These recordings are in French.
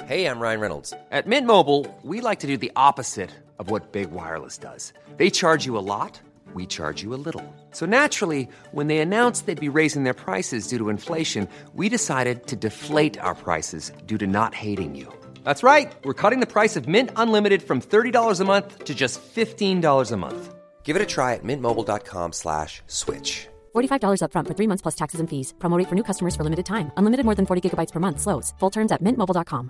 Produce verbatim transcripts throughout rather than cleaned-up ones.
Hey, I'm Ryan Reynolds. At Mint Mobile, we like to do the opposite of what Big Wireless does. They charge you a lot, we charge you a little. So naturally, when they announced they'd be raising their prices due to inflation, we decided to deflate our prices due to not hating you. That's right. We're cutting the price of Mint Unlimited from thirty dollars a month to just fifteen dollars a month. Give it a try at mintmobile.com slash switch. forty-five dollars up front for three months plus taxes and fees. Promo rate for new customers for limited time. Unlimited more than forty gigabytes per month. Slows full terms at mint mobile dot com.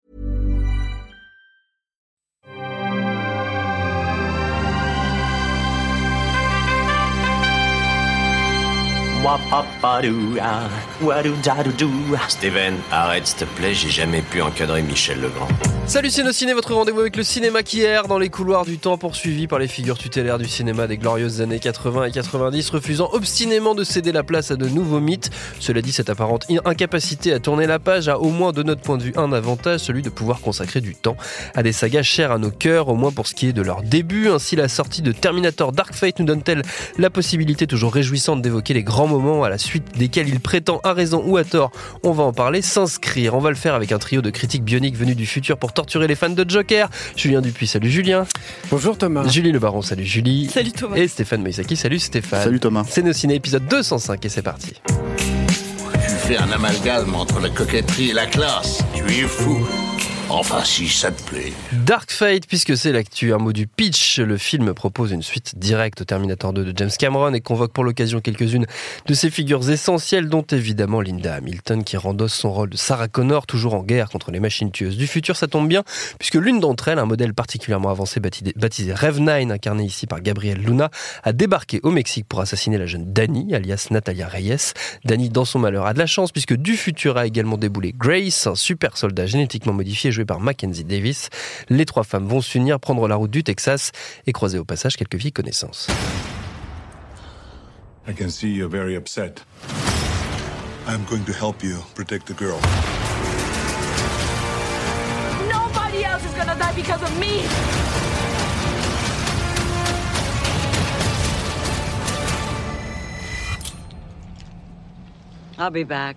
Steven, arrête s'il te plaît, j'ai jamais pu encadrer Michel Legrand. Salut Ciné, votre rendez-vous avec le cinéma qui erre dans les couloirs du temps, poursuivi par les figures tutélaires du cinéma des glorieuses années quatre-vingts et quatre-vingt-dix, refusant obstinément de céder la place à de nouveaux mythes. Cela dit, cette apparente incapacité à tourner la page a au moins de notre point de vue un avantage, celui de pouvoir consacrer du temps à des sagas chères à nos cœurs, au moins pour ce qui est de leur début. Ainsi, la sortie de Terminator Dark Fate nous donne-t-elle la possibilité toujours réjouissante d'évoquer les grands moments à la suite desquels il prétend, à raison ou à tort, on va en parler, s'inscrire. On va le faire avec un trio de critiques bioniques venus du futur pour torturer les fans de Joker. Julien Dupuis, salut Julien. Bonjour Thomas. Julie Le Baron, salut Julie. Salut Thomas. Et Stéphane Moïsaki, salut Stéphane. Salut Thomas. C'est nos ciné épisode deux cent cinq et c'est parti. Tu fais un amalgame entre la coquetterie et la classe. Tu es fou. Enfin, si ça te plaît. Dark Fate, puisque c'est l'actu. Un mot du pitch. Le film propose une suite directe au Terminator deux de James Cameron et convoque pour l'occasion quelques-unes de ses figures essentielles, dont évidemment Linda Hamilton, qui rendosse son rôle de Sarah Connor, toujours en guerre contre les machines tueuses du futur. Ça tombe bien, puisque l'une d'entre elles, un modèle particulièrement avancé baptisé, baptisé Rev neuf, incarné ici par Gabriel Luna, a débarqué au Mexique pour assassiner la jeune Dani, alias Natalia Reyes. Dani, dans son malheur, a de la chance, puisque du futur a également déboulé Grace, un super soldat génétiquement modifié joué par Mackenzie Davis. Les trois femmes vont s'unir, prendre la route du Texas et croiser au passage quelques vieilles connaissances. I can see you're very upset. I'm going to help you protect the girl. Nobody else is gonna die because of me. I'll be back.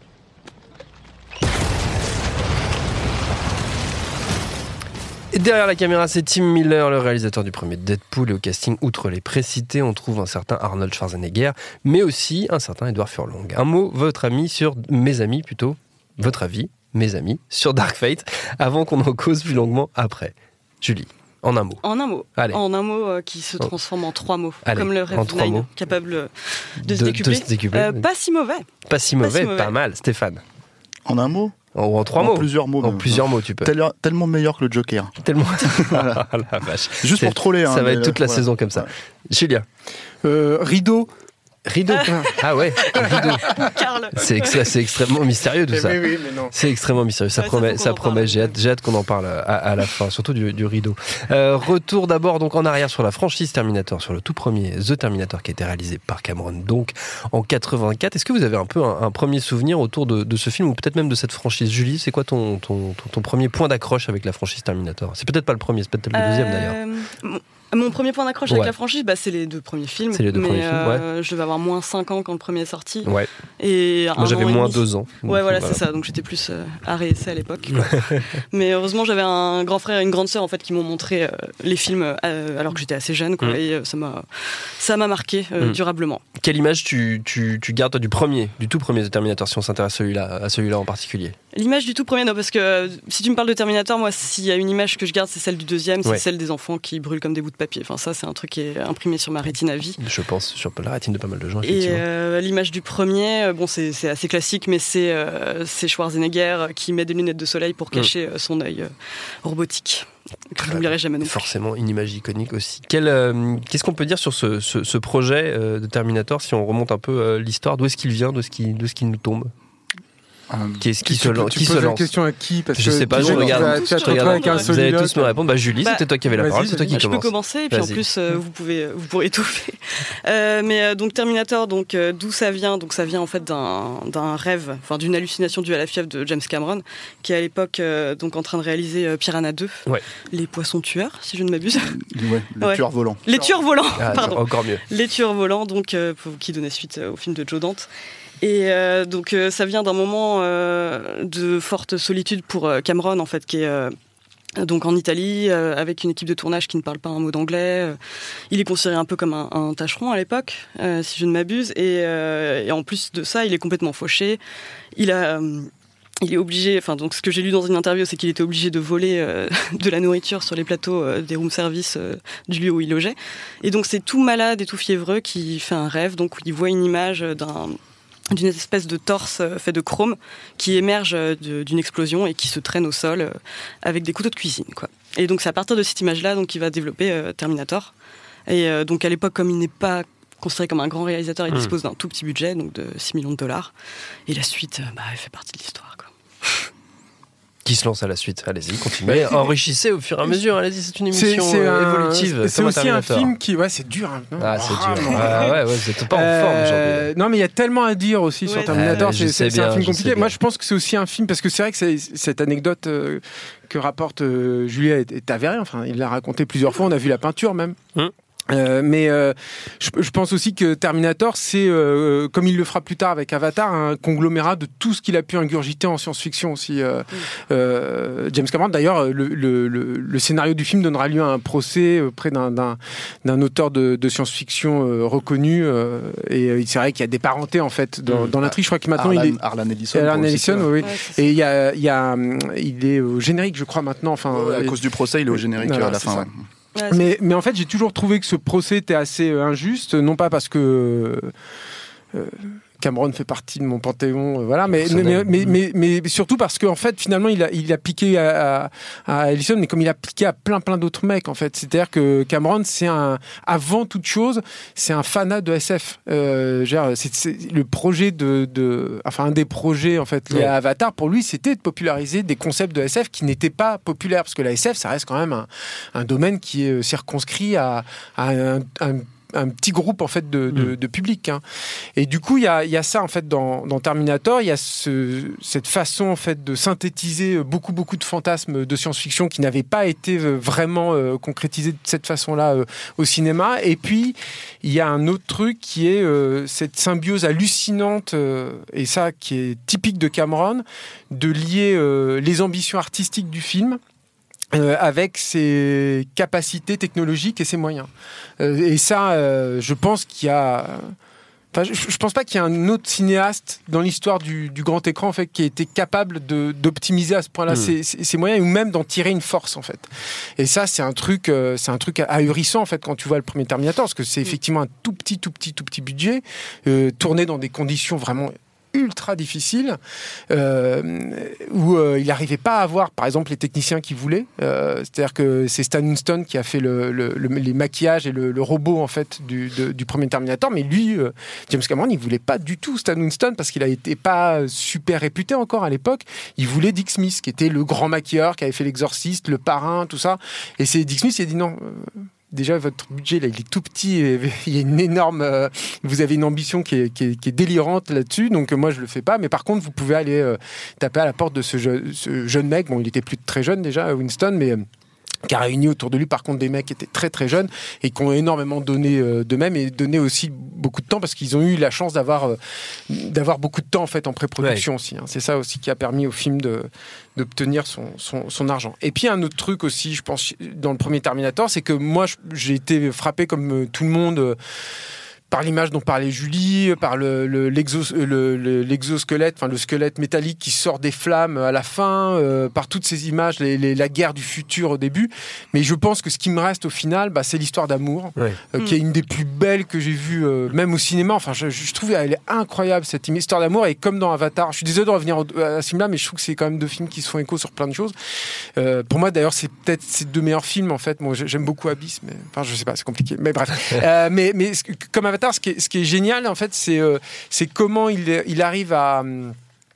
Et derrière la caméra, c'est Tim Miller, le réalisateur du premier Deadpool. Et au casting, outre les précités, on trouve un certain Arnold Schwarzenegger, mais aussi un certain Edward Furlong. Un mot, votre ami sur... Mes amis, plutôt. Votre avis, mes amis, sur Dark Fate, avant qu'on en cause plus longuement après. Julie, en un mot. En un mot. Allez. En un mot euh, qui se transforme en trois mots. Allez, comme le en Rev trois mots. neuf, capable de, De- se décupler. de se décupler. Euh, pas si mauvais. Pas si mauvais, pas, si mauvais. mal. Stéphane. En un mot Ou en trois En mots. plusieurs mots. En même. plusieurs mots, tu peux. Tel- tellement meilleur que le Joker. Tellement. Ah, la vache. Juste C'est- pour troller. Ça hein, va mais être toute la voilà. saison comme ça. Ouais. Julien. Euh, rideau. Rideau. Ah ouais, rideau. Carl. C'est, ex- c'est extrêmement mystérieux tout Eh ça. oui, oui, mais non. C'est extrêmement mystérieux. Ça Ouais, ça promet, faut qu'on ça en promet. parle. J'ai hâte, j'ai hâte qu'on en parle à, à la fin, surtout du, du rideau. Euh, retour d'abord donc en arrière sur la franchise Terminator, sur le tout premier The Terminator qui a été réalisé par Cameron donc en quatre-vingt-quatre. Est-ce que vous avez un peu un, un premier souvenir autour de, de ce film ou peut-être même de cette franchise? Julie, c'est quoi ton, ton, ton, ton premier point d'accroche avec la franchise Terminator? C'est peut-être pas le premier, c'est peut-être le deuxième d'ailleurs. Euh, mon- Mon premier point d'accroche Ouais. avec la franchise, bah, c'est les deux premiers films. C'est les deux mais, premiers films, euh, je devais avoir moins cinq ans quand le premier est sorti. Ouais. Et Moi un j'avais an et moins demi. deux ans. Ouais, Donc, voilà, c'est ça. Donc j'étais plus euh, arrêt essai à l'époque. quoi. Mais heureusement, j'avais un grand frère et une grande sœur en fait qui m'ont montré euh, les films euh, alors que j'étais assez jeune, quoi. Mm. Et euh, ça m'a, ça m'a marqué euh, Mm. durablement. Quelle image tu, tu, tu gardes toi, du premier, du tout premier The Terminator si on s'intéresse à celui-là, à celui-là en particulier? L'image du tout premier, non, parce que euh, si tu me parles de Terminator, moi, s'il y a une image que je garde, c'est celle du deuxième, c'est Ouais. celle des enfants qui brûlent comme des bouts de papier. Enfin, ça, c'est un truc qui est imprimé sur ma rétine à vie. Je pense sur la rétine de pas mal de gens, Et effectivement. euh, l'image du premier, euh, bon, c'est, c'est assez classique, mais c'est, euh, c'est Schwarzenegger qui met des lunettes de soleil pour cacher euh, son œil euh, robotique. Que je n'oublierai jamais non plus. Forcément, une image iconique aussi. Quel, euh, qu'est-ce qu'on peut dire sur ce, ce, ce projet euh, de Terminator, si on remonte un peu euh, l'histoire? D'où est-ce qu'il vient? D'où est-ce qu'il, d'où est-ce qu'il nous tombe? Qu'est-ce qui Tu se, peux- lan- tu qui se poses la lance? question à qui? Parce Je que sais pas, tu je vas- regarde. tu vas- tu vas Je te retrouver regarde. avec un Vous Vous allez soliloque. tous me répondre. Bah, Julie, Bah, c'était toi qui avais la parole, vas-y, c'est toi qui vas-y. Je peux commence. commencer, et puis en Vas-y. plus, euh, vous pouvez, vous pourrez étouffer. Euh, mais euh, donc Terminator, donc euh, d'où ça vient? Donc ça vient en fait d'un, d'un rêve, enfin d'une hallucination due à la fièvre de James Cameron, qui est à l'époque euh, donc en train de réaliser euh, Piranha deux, Ouais. les poissons tueurs, si je ne m'abuse. Ouais, le Ouais. tueur volant. Les tueurs volants, Ah, pardon. encore mieux. Les tueurs volants, donc euh, pour- qui donnait suite euh, au film de Joe Dante. Et euh, donc euh, ça vient d'un moment euh, de forte solitude pour euh, Cameron, en fait, qui est euh, donc en Italie, euh, avec une équipe de tournage qui ne parle pas un mot d'anglais. Euh, il est considéré un peu comme un, un tâcheron à l'époque, euh, si je ne m'abuse. Et, euh, et en plus de ça, il est complètement fauché. Il a... Euh, Il est obligé, enfin donc ce que j'ai lu dans une interview, c'est qu'il était obligé de voler euh, de la nourriture sur les plateaux euh, des room service euh, du lieu où il logeait. Et donc c'est tout malade et tout fiévreux qui fait un rêve, donc où il voit une image d'un, d'une espèce de torse euh, fait de chrome qui émerge de, d'une explosion et qui se traîne au sol euh, avec des couteaux de cuisine, quoi. Et donc c'est à partir de cette image-là donc qu'il va développer euh, Terminator. Et euh, donc à l'époque, comme il n'est pas considéré comme un grand réalisateur, il mmh. dispose d'un tout petit budget, donc de six millions de dollars. Et la suite, euh, bah, elle fait partie de l'histoire, quoi. Qui se lance à la suite? Allez-y, continuez. Enrichissez au fur et à mesure. Allez-y, c'est une émission c'est, c'est euh, un, évolutive. C'est, c'est aussi un film qui... Ouais, c'est dur. Hein. Ah, c'est oh, dur. Ah, ouais, ouais, vous n'êtes pas en euh, forme aujourd'hui. Non, mais il y a tellement à dire aussi ouais. sur Terminator. Ah, c'est, c'est, c'est bien, un film compliqué. Moi, je pense que c'est aussi un film... Parce que c'est vrai que c'est, cette anecdote euh, que rapporte euh, Julia est, est avérée. Enfin, il l'a raconté plusieurs fois. On a vu la peinture même. Hum. Euh, mais euh, je, je pense aussi que Terminator, c'est, euh, comme il le fera plus tard avec Avatar, un conglomérat de tout ce qu'il a pu ingurgiter en science-fiction aussi. Euh, euh, James Cameron, d'ailleurs, le, le, le, le scénario du film donnera lieu à un procès auprès d'un, d'un, d'un auteur de, de science-fiction euh, reconnu. Euh, et c'est vrai qu'il y a des parentés, en fait, dans, dans l'intrigue. Je crois que maintenant, Arlan, il est... Arlan Ellison. Arlan Ellison, oui. oui. Ouais, et il y a, il y a, il est au générique, je crois, maintenant. Enfin, ouais, à cause du procès, il est au générique voilà, à la fin. Ouais. Ouais, mais, mais en fait, j'ai toujours trouvé que ce procès était assez euh, injuste, non pas parce que euh, Cameron fait partie de mon panthéon, euh, voilà, mais mais, mais, mais, mais, mais surtout parce qu'en fait, finalement, il a, il a piqué à, à, à Ellison, mais comme il a piqué à plein plein d'autres mecs, en fait. C'est-à-dire que Cameron, c'est un, avant toute chose, c'est un fanat de S F. Euh, genre, c'est, c'est le projet de, de, enfin, un des projets en fait liés ouais. à Avatar, pour lui, c'était de populariser des concepts de S F qui n'étaient pas populaires, parce que la S F, ça reste quand même un, un domaine qui est circonscrit à, à un, un un petit groupe en fait de, de, de public, hein. Et du coup il y a, y a ça en fait dans, dans Terminator, il y a ce, cette façon en fait de synthétiser beaucoup beaucoup de fantasmes de science-fiction qui n'avaient pas été vraiment euh, concrétisés de cette façon-là euh, au cinéma. Et puis il y a un autre truc qui est euh, cette symbiose hallucinante euh, et ça qui est typique de Cameron, de lier euh, les ambitions artistiques du film Euh, avec ses capacités technologiques et ses moyens. Euh, et ça, euh, je pense qu'il y a... Enfin, je, je pense pas qu'il y ait un autre cinéaste dans l'histoire du, du grand écran en fait, qui ait été capable de, d'optimiser à ce point-là mmh. ses, ses, ses moyens ou même d'en tirer une force en fait. Et ça, c'est un truc, euh, c'est un truc ahurissant en fait quand tu vois le premier Terminator, parce que c'est effectivement un tout petit, tout petit, tout petit budget euh, tourné dans des conditions vraiment ultra difficile, euh, où euh, il n'arrivait pas à avoir, par exemple, les techniciens qu'il voulait. Euh, c'est-à-dire que c'est Stan Winston qui a fait le, le, le, les maquillages et le, le robot en fait du, de, du premier Terminator, mais lui, euh, James Cameron, il voulait pas du tout Stan Winston parce qu'il n'était pas super réputé encore à l'époque. Il voulait Dick Smith, qui était le grand maquilleur, qui avait fait l'Exorciste, le Parrain, tout ça. Et c'est Dick Smith qui a dit non. Euh, Déjà, votre budget, là, il est tout petit. Il y a une énorme... Euh, vous avez une ambition qui est, qui est, qui est délirante là-dessus. Donc, euh, moi, je le fais pas. Mais par contre, vous pouvez aller euh, taper à la porte de ce, je, ce jeune mec. Bon, il était plus très jeune déjà, Winston, mais... Euh, qui a réuni autour de lui par contre des mecs qui étaient très très jeunes et qui ont énormément donné euh, d'eux-mêmes et donné aussi beaucoup de temps parce qu'ils ont eu la chance d'avoir euh, d'avoir beaucoup de temps en fait en pré-production ouais. aussi, hein. C'est ça aussi qui a permis au film de d'obtenir son, son, son argent. Et puis un autre truc aussi, je pense, dans le premier Terminator, c'est que moi j'ai été frappé comme tout le monde euh, par l'image dont parlait Julie, par le, le, l'exos, le, le, l'exosquelette, enfin le squelette métallique qui sort des flammes à la fin, euh, par toutes ces images, les, les, la guerre du futur au début. Mais je pense que ce qui me reste au final, bah, c'est l'histoire d'amour, ouais. euh, mmh. qui est une des plus belles que j'ai vues, euh, même au cinéma. Enfin, je, je trouve qu'elle est incroyable, cette histoire d'amour. Et comme dans Avatar, je suis désolé de revenir à ce film-là, mais je trouve que c'est quand même deux films qui se font écho sur plein de choses. Euh, pour moi, d'ailleurs, c'est peut-être ces deux meilleurs films, en fait. Moi, j'aime beaucoup Abyss, mais enfin, je sais pas, c'est compliqué. Mais bref. euh, mais, mais comme Avatar, Ce qui, est, ce qui est génial en fait, c'est, euh, c'est comment il, il arrive à,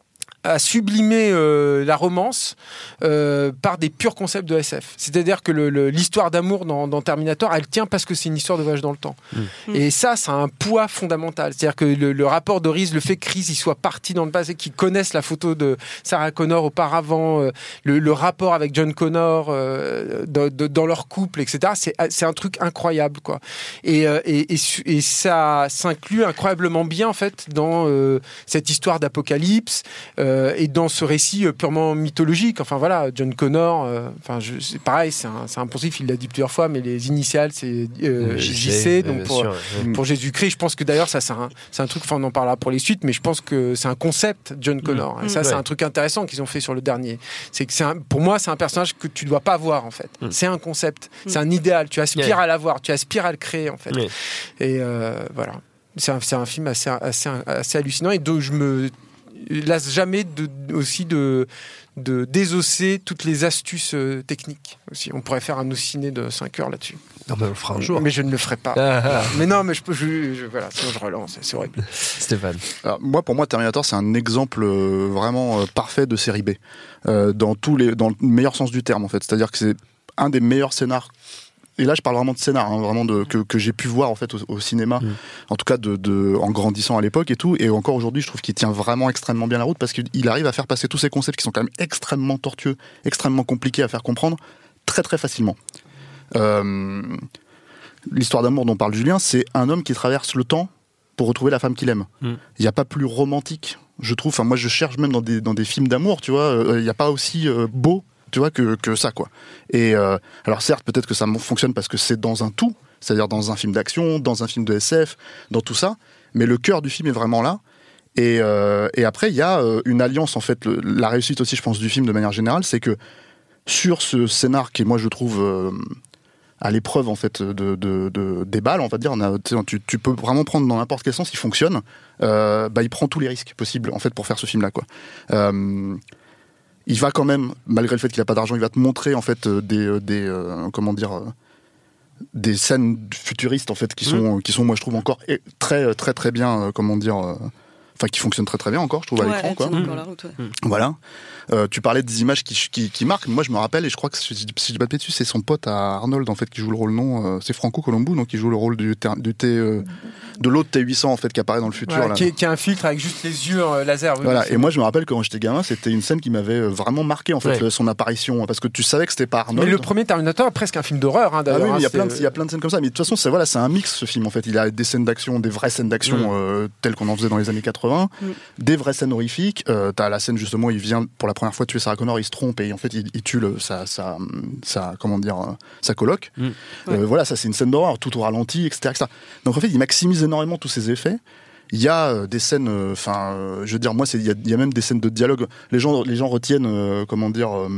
à sublimer euh, la romance euh, par des purs concepts de S F. C'est-à-dire que le, le, l'histoire d'amour dans, dans Terminator, elle tient parce que c'est une histoire de voyage dans le temps. Mmh. Et ça, ça a un poids fondamental. C'est-à-dire que le, le rapport de Reese, le fait que Reese il soit parti dans le passé, qu'il connaisse la photo de Sarah Connor auparavant, euh, le, le rapport avec John Connor euh, de, de, dans leur couple, et cetera. C'est, c'est un truc incroyable, quoi. Et, euh, et, et, et ça s'inclut incroyablement bien, en fait, dans euh, cette histoire d'apocalypse euh, et dans ce récit euh, purement mythologique. Enfin, voilà, John Connor, euh, enfin, je, c'est pareil, c'est un, c'est un poncif, il l'a dit plusieurs fois, mais les initiales, c'est euh, J C, donc pour, sûr, ouais. pour Jésus-Christ. Je pense que d'ailleurs, ça, c'est un, c'est un truc, enfin, on en parlera pour les suites, mais je pense que c'est un concept, John Connor. Mmh. Et ça, mmh. c'est un truc intéressant qu'ils ont fait sur le dernier. C'est que c'est un, pour moi, c'est un personnage que tu dois pas voir, en fait. Mmh. C'est un concept, mmh. c'est un idéal. Tu aspires yeah. à l'avoir, tu aspires à le créer, en fait. Yeah. Et euh, voilà. C'est un, c'est un film assez, assez, assez hallucinant et dont je me lasse jamais de, aussi de, de désosser toutes les astuces euh, techniques aussi. On pourrait faire un ciné de cinq heures là-dessus. Non, mais on le fera un jour. Mais je ne le ferai pas. Ah, ah. Mais non, mais je peux. Je, je, voilà, sinon je relance. C'est horrible. Stéphane. Alors, moi, pour moi, Terminator, c'est un exemple euh, vraiment euh, parfait de série B, euh, dans tous les, dans le meilleur sens du terme, en fait. C'est-à-dire que c'est un des meilleurs scénars. Et là, je parle vraiment de scénar, hein, vraiment de, que, que j'ai pu voir en fait au, au cinéma, mmh. en tout cas de, de, en grandissant à l'époque et tout. Et encore aujourd'hui, je trouve qu'il tient vraiment extrêmement bien la route parce qu'il arrive à faire passer tous ces concepts qui sont quand même extrêmement tortueux, extrêmement compliqués à faire comprendre, très très facilement. Euh, l'histoire d'amour dont parle Julien, c'est un homme qui traverse le temps pour retrouver la femme qu'il aime. Il mmh. n'y a pas plus romantique, je trouve. Enfin, moi, je cherche même dans des, dans des films d'amour, tu vois, il euh, n'y a pas aussi euh, beau. Tu vois, que, que ça, quoi. Et euh, alors, certes, peut-être que ça fonctionne parce que c'est dans un tout, c'est-à-dire dans un film d'action, dans un film de S F, dans tout ça, mais le cœur du film est vraiment là. Et, euh, et après, il y a euh, une alliance, en fait, le, la réussite aussi, je pense, du film de manière générale, c'est que sur ce scénar qui, moi, je trouve euh, à l'épreuve, en fait, de, de, de, des balles, on va dire, on a, tu, tu peux vraiment prendre dans n'importe quel sens, il fonctionne, euh, bah, il prend tous les risques possibles, en fait, pour faire ce film-là, quoi. Euh, Il va quand même, malgré le fait qu'il n'a pas d'argent, il va te montrer en fait des, des euh, comment dire, euh, des scènes futuristes en fait qui sont, mmh. qui sont, moi je trouve encore très très très bien, euh, comment dire, euh, enfin qui fonctionnent très très bien encore, je trouve, ouais, à l'écran, quoi. Mmh. La route, ouais. Mmh. Voilà. Euh, tu parlais des images qui, qui, qui marquent. Moi, je me rappelle, et je crois que si je dis pas de bêtises, c'est son pote à Arnold en fait qui joue le rôle non. Euh, c'est Franco Colombo, donc qui joue le rôle du, du T, euh, de l'autre T huit cents en fait qui apparaît dans le futur. Ouais, là. Qui, est, qui a un filtre avec juste les yeux euh, laser. Oui, voilà. Et moi, je me rappelle que quand j'étais gamin, c'était une scène qui m'avait vraiment marqué en fait, ouais. son apparition, parce que tu savais que c'était pas Arnold. Mais le premier Terminator est presque un film d'horreur, hein, d'ailleurs. Ah oui, il hein, y a plein de, il y a plein de scènes comme ça. Mais de toute façon, c'est voilà, c'est un mix ce film en fait. Il a des scènes d'action, des vraies scènes d'action mmh. euh, telles qu'on en faisait dans les années quatre-vingts, mmh. des vraies scènes horrifiques. Euh, t'as la scène justement, il vient pour la première fois tuer Sarah Connor, il se trompe et en fait il, il tue le, sa, sa, sa, comment dire, sa coloc. Mmh. Euh, ouais. Voilà, ça c'est une scène d'horreur, tout au ralenti, et cetera, et cetera. Donc en fait, il maximise énormément tous ces effets. Il y a euh, des scènes, enfin, euh, je veux dire, moi, il y, y a même des scènes de dialogue. Les gens, les gens retiennent, euh, comment dire, euh,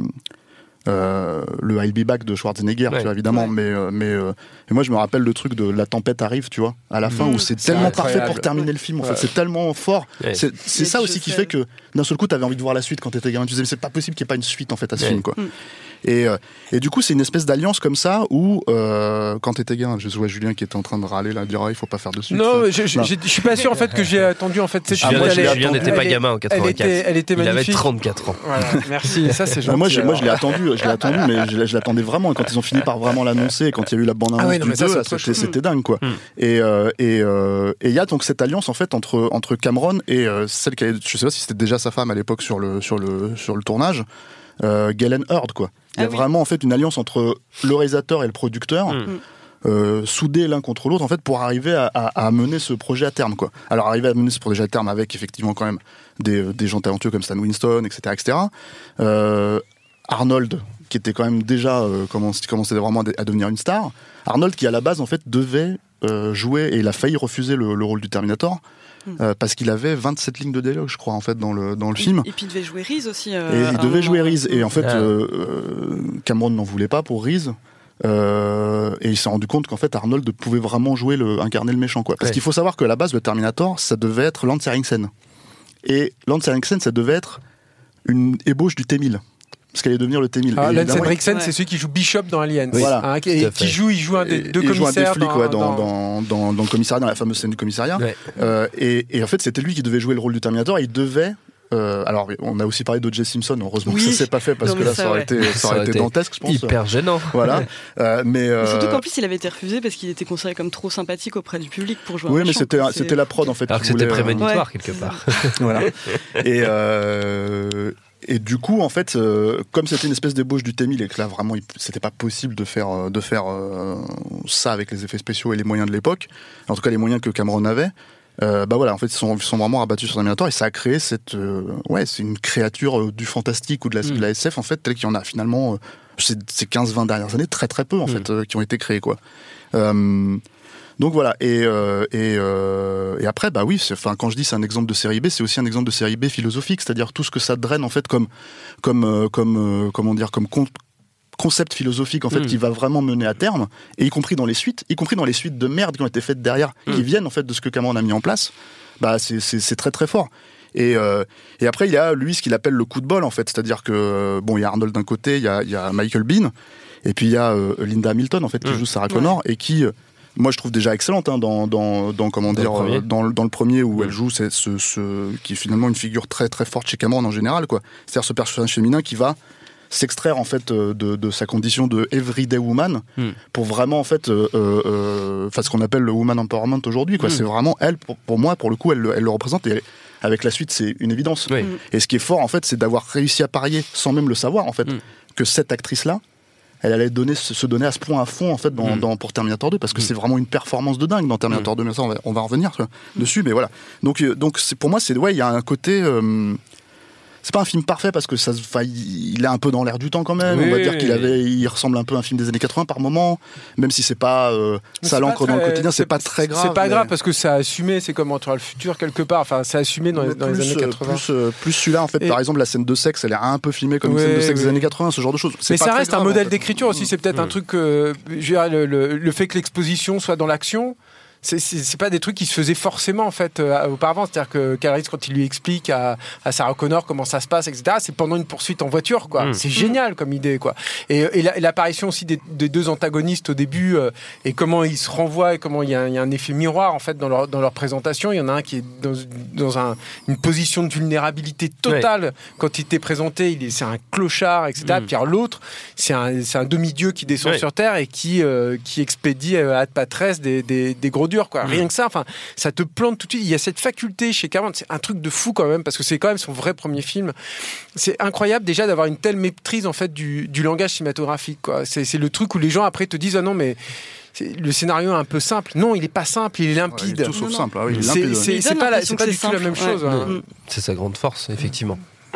euh, le I'll Be Back de Schwarzenegger, ouais. tu vois, évidemment. Ouais. Mais, euh, mais euh, et moi, je me rappelle le truc de La tempête arrive, tu vois, à la fin, mmh. où c'est, c'est tellement incroyable. Parfait pour terminer le film. En ouais. fait, c'est tellement fort. Ouais. C'est, c'est ça aussi qui fait que d'un seul coup, t'avais envie de voir la suite quand t'étais gamin. Tu disais, mais c'est pas possible qu'il n'y ait pas une suite en fait à ce ouais. film, quoi. Mmh. Et, euh, et du coup, c'est une espèce d'alliance comme ça où, euh, quand t'étais gamin, je vois Julien qui était en train de râler là, dire ah, il faut pas faire de suite. Non, je, je, je, je suis pas sûr en fait que j'ai attendu en fait cette Julien, ah, Julien, Julien n'était pas gamin en quatre-vingt-quatre. Elle était, elle était magnifique. Il avait trente-quatre ans. Voilà, merci. Ça c'est gentil. Moi, je, moi, je l'ai attendu, je l'ai attendu, mais je, je l'attendais vraiment. Et quand ils ont fini par vraiment l'annoncer, et quand il y a eu la bande annonce ah ouais, non, du deux, ça, c'était, c'était dingue quoi. Mm. Et il euh, et, euh, et y a donc cette alliance en fait entre entre Cameron et euh, celle qui, avait, je sais pas si c'était déjà sa femme à l'époque sur le sur le sur le tournage, euh, Galen Hurd quoi. Il y a ah oui. vraiment en fait une alliance entre le réalisateur et le producteur, mmh. euh, soudés l'un contre l'autre en fait pour arriver à, à, à mener ce projet à terme quoi. Alors arriver à mener ce projet à terme avec effectivement quand même des, des gens talentueux comme Stan Winston, et cetera, et cetera. Euh, Arnold qui était quand même déjà euh, commençait, commençait vraiment à devenir une star. Arnold qui à la base en fait devait euh, jouer et il a failli refuser le, le rôle du Terminator. Euh, parce qu'il avait vingt-sept lignes de dialogue, je crois, en fait, dans le, dans le et, film. Et puis il devait jouer Reese aussi. Euh, et il devait jouer Reese. Et en fait, ah. euh, Cameron n'en voulait pas pour Reese. Euh, et il s'est rendu compte qu'en fait, Arnold pouvait vraiment jouer le, incarner le méchant, quoi. Parce ouais. qu'il faut savoir qu'à la base, le Terminator, ça devait être Lance Henriksen. Et Lance Henriksen, ça devait être une ébauche du T mille. Parce qu'elle allait devenir le T mille. Ah, Lance Henriksen, ouais. c'est celui qui joue Bishop dans Aliens. Oui. Voilà. Hein, et qui joue, il joue un des deux commissaires. Il joue un des flics, dans, ouais, dans, dans, dans, dans, dans le commissariat, dans la fameuse scène du commissariat. Ouais. Euh, et, et en fait, c'était lui qui devait jouer le rôle du Terminator et il devait Euh, alors, on a aussi parlé d'O J Simpson. Heureusement oui. que ça s'est pas fait parce non, que là, ça, ça aurait ouais. été, ça aurait ça été dantesque, je pense. Hyper gênant. Voilà. Euh, mais euh... surtout qu'en plus, il avait été refusé parce qu'il était considéré comme trop sympathique auprès du public pour jouer. Oui, un mais méchant. c'était, C'est... c'était la prod en fait. Alors que c'était voulait, prémonitoire ouais. quelque part. Voilà. Et euh... Et du coup, en fait, euh, comme c'était une espèce d'ébauche du T mille et que là, vraiment, il, c'était pas possible de faire, de faire euh, ça avec les effets spéciaux et les moyens de l'époque, en tout cas les moyens que Cameron avait, euh, bah voilà, en fait, ils sont, ils sont vraiment rabattus sur Terminator et ça a créé cette, euh, ouais, c'est une créature euh, du fantastique ou de la, mmh. de la S F, en fait, telle qu'il y en a finalement, euh, ces, ces quinze vingt dernières années, très très peu, en mmh. fait, euh, qui ont été créés, quoi. Euh, Donc voilà, et, euh, et, euh, et après, bah oui, enfin, quand je dis c'est un exemple de série B, c'est aussi un exemple de série B philosophique, c'est-à-dire tout ce que ça draine en fait comme, comme, euh, comme euh, comment dire, comme con- concept philosophique en fait mmh. qui va vraiment mener à terme, et y compris dans les suites, y compris dans les suites de merde qui ont été faites derrière, mmh. qui viennent en fait de ce que Cameron a mis en place, bah c'est, c'est, c'est très très fort. Et, euh, et après, il y a lui ce qu'il appelle le coup de bol en fait, c'est-à-dire que bon, il y a Arnold d'un côté, il y a, il y a Michael Biehn, et puis il y a euh, Linda Hamilton en fait qui mmh. joue Sarah Connor ouais. et qui moi je trouve déjà excellente hein, dans, dans, dans comment dans dire le euh, dans, dans le premier où mmh. elle joue c'est ce, ce qui est finalement une figure très très forte chez Cameron en général quoi, c'est-à-dire ce personnage féminin qui va s'extraire en fait de, de sa condition de everyday woman mmh. pour vraiment en fait euh, euh, enfin ce qu'on appelle le woman empowerment aujourd'hui quoi, mmh. c'est vraiment elle pour, pour moi pour le coup elle, elle le représente et elle, avec la suite c'est une évidence oui. et ce qui est fort en fait c'est d'avoir réussi à parier sans même le savoir en fait mmh. que cette actrice là elle allait donner, se donner à ce point à fond en fait dans, mmh. dans, pour Terminator deux parce que mmh. c'est vraiment une performance de dingue dans Terminator mmh. deux, mais ça on va, on va revenir tu vois, mmh. dessus mais voilà donc, donc c'est, pour moi c'est, ouais, il y a un côté euh, c'est pas un film parfait parce que ça, il est un peu dans l'air du temps quand même. Oui, on va dire qu'il avait, il ressemble un peu à un film des années quatre-vingts par moment, même si c'est pas, euh, ça l'ancre dans le quotidien, c'est, c'est pas très grave. C'est pas mais... grave parce que ça a assumé, c'est comme Retour à le futur quelque part. Enfin, c'est assumé dans, les, dans plus, les années quatre-vingts. Plus, euh, plus celui-là en fait, et... par exemple la scène de sexe, elle est un peu filmée comme oui, une scène de sexe oui. des années quatre-vingts, ce genre de choses. C'est mais pas ça reste grave, un modèle en fait. d'écriture aussi. C'est peut-être mmh. un truc, euh, je veux dire, le, le, le fait que l'exposition soit dans l'action. C'est, c'est, c'est pas des trucs qui se faisaient forcément en fait euh, auparavant, c'est-à-dire que Keanu Reeves quand il lui explique à, à Sarah Connor comment ça se passe, et cetera, c'est pendant une poursuite en voiture quoi. Mmh. C'est génial comme idée quoi. Et, et, la, et l'apparition aussi des, des deux antagonistes au début euh, et comment ils se renvoient et comment il y, y a un effet miroir en fait dans leur, dans leur présentation. Il y en a un qui est dans, dans un, une position de vulnérabilité totale ouais. quand il t'est présenté, il est, c'est un clochard, et cetera. Mmh. Puis alors, l'autre, c'est un, c'est un demi-dieu qui descend ouais. sur terre et qui, euh, qui expédie à Ad Patresse des, des, des gros dur quoi. Rien que ça, enfin, ça te plante tout de suite. Il y a cette faculté chez Cameron, c'est un truc de fou quand même parce que c'est quand même son vrai premier film. C'est incroyable déjà d'avoir une telle maîtrise en fait du, du langage cinématographique quoi. C'est, c'est le truc où les gens après te disent ah non mais c'est, le scénario est un peu simple. Non, il est pas simple, il est limpide. Ouais, il est tout sauf non, simple. Ah oui, il est c'est, limpide. c'est, c'est pas, la, c'est pas du tout la même chose. Ouais. Hein. Mmh. C'est sa grande force effectivement.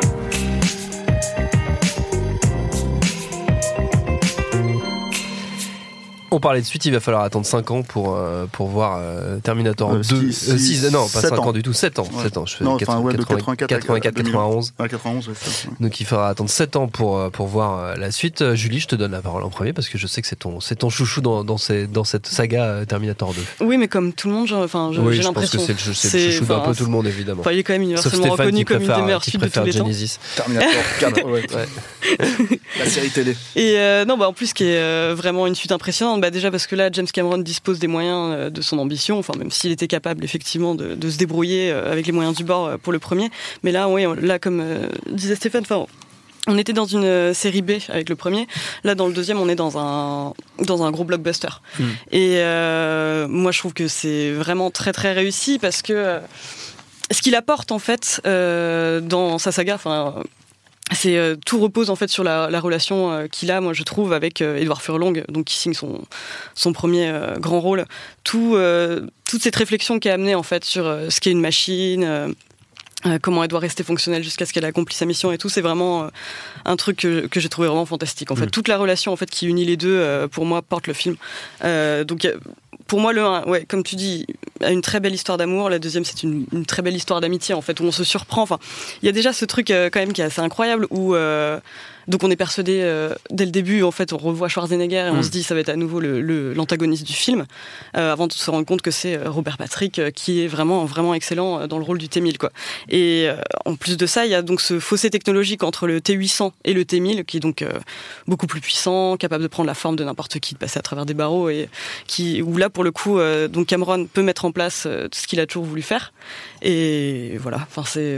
On parlait de suite, il va falloir attendre cinq ans pour, euh, pour voir euh, Terminator euh, deux. six, euh, six, non, pas cinq ans. ans du tout, sept ans. Ouais. sept ans. Je fais non, quatre, enfin, ouais, quatre-vingt-quatre, quatre-vingt-quatre, quatre-vingt-onze. Ouais, quatre-vingt-onze ouais, ça, ouais. Donc il faudra attendre sept ans pour, pour voir la suite. Julie, je te donne la parole en premier parce que je sais que c'est ton, c'est ton chouchou dans, dans, ces, dans cette saga Terminator deux. Oui, mais comme tout le monde, enfin, j'ai, oui, j'ai je l'impression. pense que c'est le, c'est le chouchou d'un peu tout le monde, évidemment. Enfin, il est quand même universellement reconnu comme une des meilleures suites de tous les Genesis. temps. Terminator quatre, ouais. ouais. La série télé. Et euh, non, bah en plus, qui est euh, vraiment une suite impressionnante, bah déjà parce que là, James Cameron dispose des moyens euh, de son ambition, enfin même s'il était capable effectivement de, de se débrouiller euh, avec les moyens du bord euh, pour le premier. Mais là, oui, là comme euh, disait Stéphane, enfin. On était dans une euh, série B avec le premier. Là, dans le deuxième, on est dans un dans un gros blockbuster. Mmh. Et euh, moi, je trouve que c'est vraiment très très réussi parce que euh, ce qu'il apporte en fait euh, dans sa saga, enfin. C'est euh, tout repose en fait sur la, la relation euh, qu'il a, moi je trouve, avec euh, Edward Furlong, donc qui signe son son premier euh, grand rôle. Tout euh, toute cette réflexion qui est amenée en fait sur euh, ce qu'est une machine. Euh, Euh, comment elle doit rester fonctionnelle jusqu'à ce qu'elle ait accompli sa mission et tout, c'est vraiment euh, un truc que, que j'ai trouvé vraiment fantastique. En fait, mmh. toute la relation en fait qui unit les deux, euh, pour moi, porte le film. Euh, donc, pour moi, le un, ouais, comme tu dis, a une très belle histoire d'amour. La deuxième, c'est une, une très belle histoire d'amitié, en fait, où on se surprend. Enfin, il y a déjà ce truc euh, quand même qui est assez incroyable où euh, donc on est persuadé euh, dès le début, en fait, on revoit Schwarzenegger et mmh. on se dit ça va être à nouveau le, le, l'antagoniste du film, euh, avant de se rendre compte que c'est Robert Patrick euh, qui est vraiment vraiment excellent dans le rôle du T mille, quoi. Et euh, en plus de ça, il y a donc ce fossé technologique entre le T huit cents et le T mille, qui est donc euh, beaucoup plus puissant, capable de prendre la forme de n'importe qui, de passer à travers des barreaux, et qui, où là pour le coup, euh, donc Cameron peut mettre en place euh, tout ce qu'il a toujours voulu faire. Et voilà, enfin c'est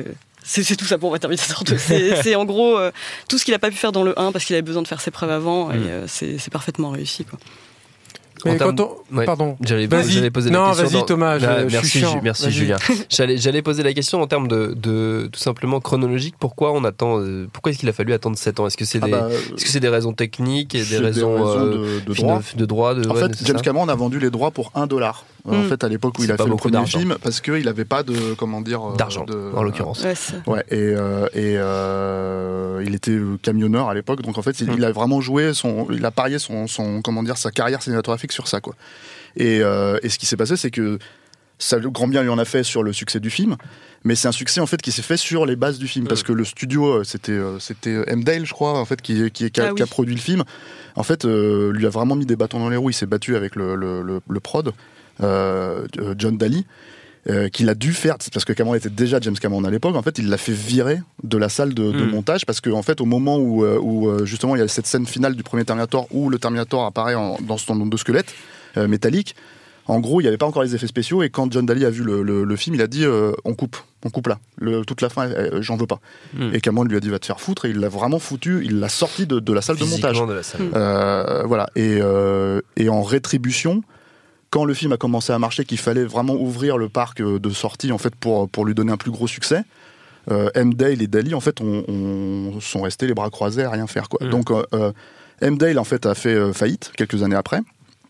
c'est, c'est tout ça pour moi, Terminator deux. C'est, c'est en gros euh, tout ce qu'il a pas pu faire dans le un parce qu'il avait besoin de faire ses preuves avant, mmh. et euh, c'est, c'est parfaitement réussi, quoi. Mais termes... quand on... ouais. Pardon. J'allais, vas-y. j'allais poser non, la question. vas-y, dans... Thomas. Je, ah, je merci, suis chiant. merci vas-y. Julien. j'allais, j'allais poser la question en termes de, de tout simplement chronologique. Pourquoi on attend euh, Pourquoi est-ce qu'il a fallu attendre sept ans ? Est-ce que c'est, ah des, bah, est-ce que c'est des raisons techniques et des raisons, des raisons euh, de, de, droit. de droit de, En ouais, fait, James Cameron a vendu les droits pour un dollar. Mm. En fait, à l'époque où c'est il a fait le premier d'argent. film, parce qu'il n'avait pas de comment dire d'argent, de, en l'occurrence. Ouais, ouais et, euh, et euh, il était camionneur à l'époque, donc en fait, il, mm. il a vraiment joué son, il a parié son, son comment dire sa carrière cinématographique sur ça, quoi. Et, euh, et ce qui s'est passé, c'est que ça, le grand bien lui en a fait sur le succès du film, mais c'est un succès en fait qui s'est fait sur les bases du film, mmh. parce que le studio, c'était c'était M. Dale, je crois, en fait, qui, qui, qui, a, ah, oui. qui a produit le film. En fait, euh, lui a vraiment mis des bâtons dans les roues. Il s'est battu avec le, le, le, le prod, euh, John Daly, euh, qu'il a dû faire, parce que Cameron était déjà James Cameron à l'époque. En fait, il l'a fait virer de la salle de, de mmh. montage, parce que en fait, au moment où, où justement il y a cette scène finale du premier Terminator où le Terminator apparaît en, dans son de squelette euh, métallique. En gros, il n'y avait pas encore les effets spéciaux, et quand John Daly a vu le, le, le film, il a dit euh, on coupe, on coupe là, le, toute la fin, euh, j'en veux pas. Mm. Et Cameron lui a dit va te faire foutre, et il l'a vraiment foutu, il l'a sorti de, de la salle Physiquement de montage. De la salle. Euh, voilà. Et, euh, et en rétribution, quand le film a commencé à marcher, qu'il fallait vraiment ouvrir le parc de sortie en fait pour pour lui donner un plus gros succès, euh, M. Dale et Daly en fait on, on sont restés les bras croisés à rien faire, quoi. Mm. Donc euh, M. Dale en fait a fait euh, faillite quelques années après.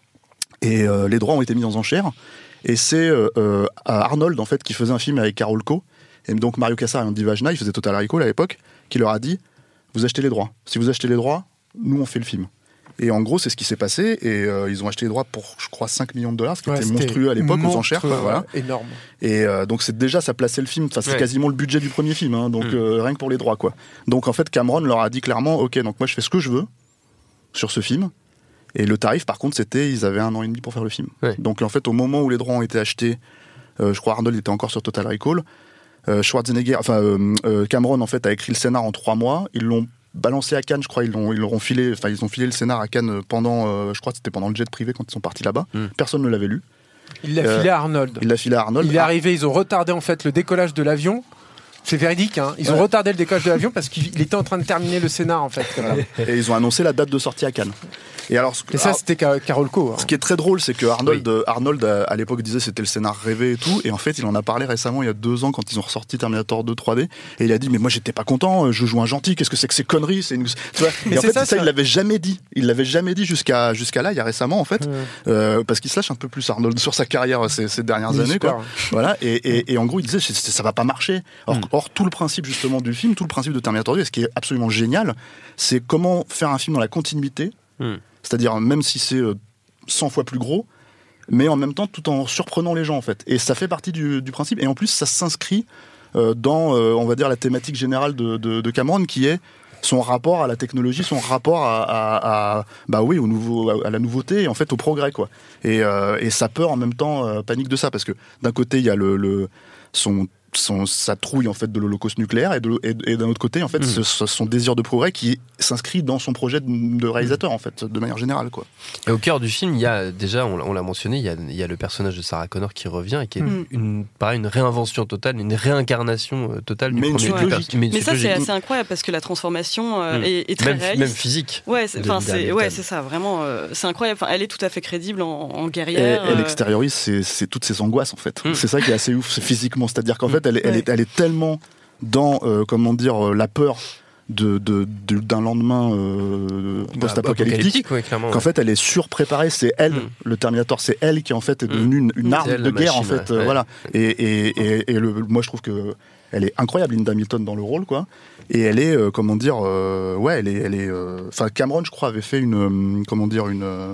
Et euh, les droits ont été mis en enchère. Et c'est euh, Arnold en fait qui faisait un film avec Carol Co. Et donc Mario Kassar et Andy Vajna, ils faisaient Total Recall à l'époque, qui leur a dit vous achetez les droits. Si vous achetez les droits, nous on fait le film. Et en gros c'est ce qui s'est passé. Et euh, ils ont acheté les droits pour je crois cinq millions de dollars, ce qui ouais, était monstrueux à l'époque aux enchères. Quoi, voilà. Énorme. Et euh, donc c'est déjà ça plaçait le film. Enfin c'est ouais. quasiment le budget du premier film. Hein, donc mmh. euh, rien que pour les droits, quoi. Donc en fait Cameron leur a dit clairement ok donc moi je fais ce que je veux sur ce film. Et le tarif, par contre, c'était, ils avaient un an et demi pour faire le film. Ouais. Donc, en fait, au moment où les droits ont été achetés, euh, je crois Arnold était encore sur Total Recall. Euh, Schwarzenegger, enfin euh, euh, Cameron, en fait, a écrit le scénar en trois mois. Ils l'ont balancé à Cannes, je crois. Ils l'ont, ils l'ont filé, enfin, ils ont filé le scénar à Cannes pendant, euh, je crois, que c'était pendant le jet privé quand ils sont partis là-bas. Mm. Personne ne l'avait lu. Il l'a euh, filé à Arnold. Il l'a filé à Arnold. Il est arrivé, ils ont retardé en fait le décollage de l'avion. C'est véridique, hein. Ils ouais. ont retardé le décollage de l'avion parce qu'il était en train de terminer le scénar, en fait. Voilà. Et ils ont annoncé la date de sortie à Cannes. Et, alors, et ça, alors, c'était Carol Co. Hein. Ce qui est très drôle, c'est que Arnold, oui. Arnold à l'époque disait que c'était le scénar rêvé et tout. Et en fait, il en a parlé récemment, il y a deux ans, quand ils ont ressorti Terminator deux trois D. Et il a dit, mais moi, j'étais pas content, je joue un gentil, qu'est-ce que c'est que ces conneries c'est une... tu vois. Mais et en fait, ça, ça, il l'avait jamais dit. Il l'avait jamais dit jusqu'à, jusqu'à là, il y a récemment, en fait. Mmh. Euh, parce qu'il se lâche un peu plus, Arnold, sur sa carrière ces, ces dernières oui, années. Super. Quoi. Voilà. Et, et, et en gros, il disait, ça va pas marcher. Or, mmh. or, tout le principe, justement, du film, tout le principe de Terminator deux, et ce qui est absolument génial, c'est comment faire un film dans la continuité. Mmh. C'est-à-dire même si c'est cent fois plus gros, mais en même temps tout en surprenant les gens en fait. Et ça fait partie du, du principe. Et en plus ça s'inscrit euh, dans, euh, on va dire, la thématique générale de, de, de Cameron, qui est son rapport à la technologie, son rapport à, à, à bah oui, au nouveau, à, à la nouveauté et en fait au progrès, quoi. Et, euh, et sa peur en même temps euh, panique de ça, parce que d'un côté il y a le, le son Son, sa trouille en fait de l'holocauste nucléaire, et, de, et, et d'un autre côté en fait mmh. ce, son désir de progrès qui s'inscrit dans son projet de, de réalisateur en fait de manière générale, quoi. Et au cœur du film il y a déjà, on, on l'a mentionné, il y, a, il y a le personnage de Sarah Connor qui revient et qui est mmh. une, pareil, une réinvention totale, une réincarnation totale du mais premier film. Ouais. Mais, mais ça c'est assez incroyable parce que la transformation euh, mmh. est, est très même, réaliste, même physique. Ouais, c'est, c'est, ouais, c'est ça vraiment, euh, c'est incroyable. Enfin, elle est tout à fait crédible en, en guerrière. Elle, elle extériorise c'est, c'est toutes ses angoisses en fait. Mmh. C'est ça qui est assez ouf, c'est physiquement, c'est-à-dire qu'en mmh. fait elle, elle, ouais. est, elle est tellement dans euh, comment dire euh, la peur de, de, de d'un lendemain euh, post-apocalyptique, ouais, qu'en ouais. fait elle est surpréparée. C'est elle, mm. le Terminator, c'est elle qui en fait est devenue une, une arme de guerre machine, en fait. Ouais. Euh, voilà. Et, et, et, et le, moi je trouve que elle est incroyable, Linda Hamilton, dans le rôle, quoi. Et elle est euh, comment dire, euh, ouais, elle est, elle est. Enfin, euh, Cameron, je crois, avait fait une, euh, comment dire, une. Euh,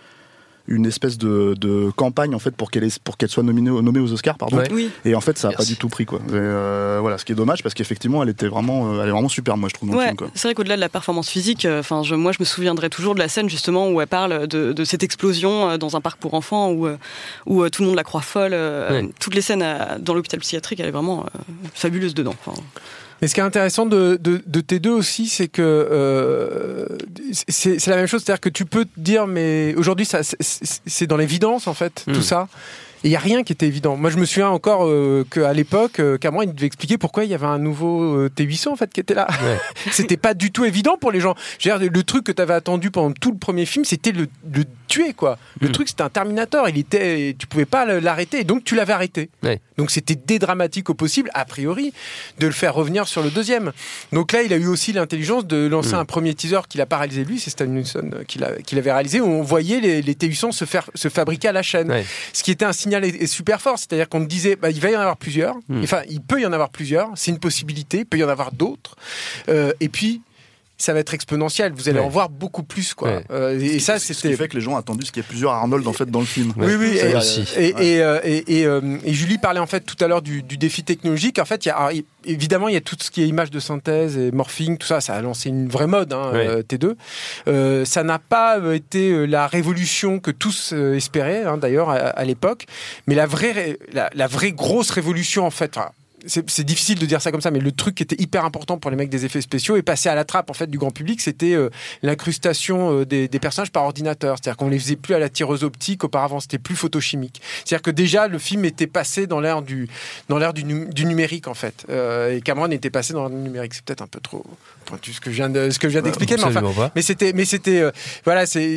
une espèce de, de campagne en fait pour qu'elle ait, pour qu'elle soit nominée, nommée aux Oscars, pardon. Ouais. Oui. Et en fait ça a Merci. pas du tout pris, quoi. Et euh, voilà, ce qui est dommage parce qu'effectivement elle était vraiment, elle est vraiment super, moi je trouve, dans ouais, le film, quoi. C'est vrai qu'au-delà de la performance physique, enfin euh, moi je me souviendrai toujours de la scène justement où elle parle de, de cette explosion euh, dans un parc pour enfants où euh, où euh, tout le monde la croit folle. Euh, ouais. Toutes les scènes à, dans l'hôpital psychiatrique, elle est vraiment euh, fabuleuse dedans. Enfin, Mais ce qui est intéressant de, de, de T deux aussi, c'est que euh, c'est, c'est la même chose, c'est-à-dire que tu peux te dire, mais aujourd'hui, ça, c'est, c'est dans l'évidence, en fait, mmh. tout ça. il y a rien qui était évident. Moi, je me souviens encore euh, qu'à l'époque, euh, Cameron il devait expliquer pourquoi il y avait un nouveau euh, T huit cents en fait qui était là. Ouais. C'était pas du tout évident pour les gens. Je veux dire, le truc que tu avais attendu pendant tout le premier film, c'était le, le tuer quoi. Le mmh. truc, c'était un Terminator. Il était, tu pouvais pas l'arrêter, et donc tu l'avais arrêté. Ouais. Donc c'était dédramatique au possible, a priori, de le faire revenir sur le deuxième. Donc là, il a eu aussi l'intelligence de lancer mmh. un premier teaser qu'il a pas réalisé lui, c'est Stan Winston qui l'a, qui l'avait réalisé, où on voyait les, les T huit cents se faire se fabriquer à la chaîne. Ouais. Ce qui était un signal est, est super fort, c'est-à-dire qu'on disait, bah, il va y en avoir plusieurs. Mmh. Enfin, il peut y en avoir plusieurs. C'est une possibilité. Il peut y en avoir d'autres. Euh, et puis. Ça va être exponentiel, vous allez ouais. en voir beaucoup plus quoi. Ouais. Euh, et, et ça, c'est c'était. Ce qui fait que les gens ont attendu ce qu'il y a plusieurs Arnold en fait dans le film. Ouais. Oui, oui. Et, aussi. Et, ouais. et, euh, et, et, euh, et Julie parlait en fait tout à l'heure du, du défi technologique. En fait, il y a évidemment il y a tout ce qui est image de synthèse et morphing, tout ça. Ça a lancé une vraie mode, hein, ouais. euh, T deux. Euh, ça n'a pas été la révolution que tous euh, espéraient, hein, d'ailleurs à, à l'époque. Mais la vraie, la, la vraie grosse révolution en fait. Enfin, C'est, c'est difficile de dire ça comme ça, mais le truc qui était hyper important pour les mecs des effets spéciaux et passé à la trappe en fait du grand public, c'était euh, l'incrustation euh, des, des personnages par ordinateur. C'est-à-dire qu'on les faisait plus à la tireuse optique. Auparavant, c'était plus photochimique. C'est-à-dire que déjà le film était passé dans l'ère du dans l'ère du, nu- du numérique en fait. Euh, et Cameron était passé dans le numérique. C'est peut-être un peu trop pointu ce que je viens de ce que je viens d'expliquer, ouais, mais enfin, mais c'était mais c'était euh, voilà, c'est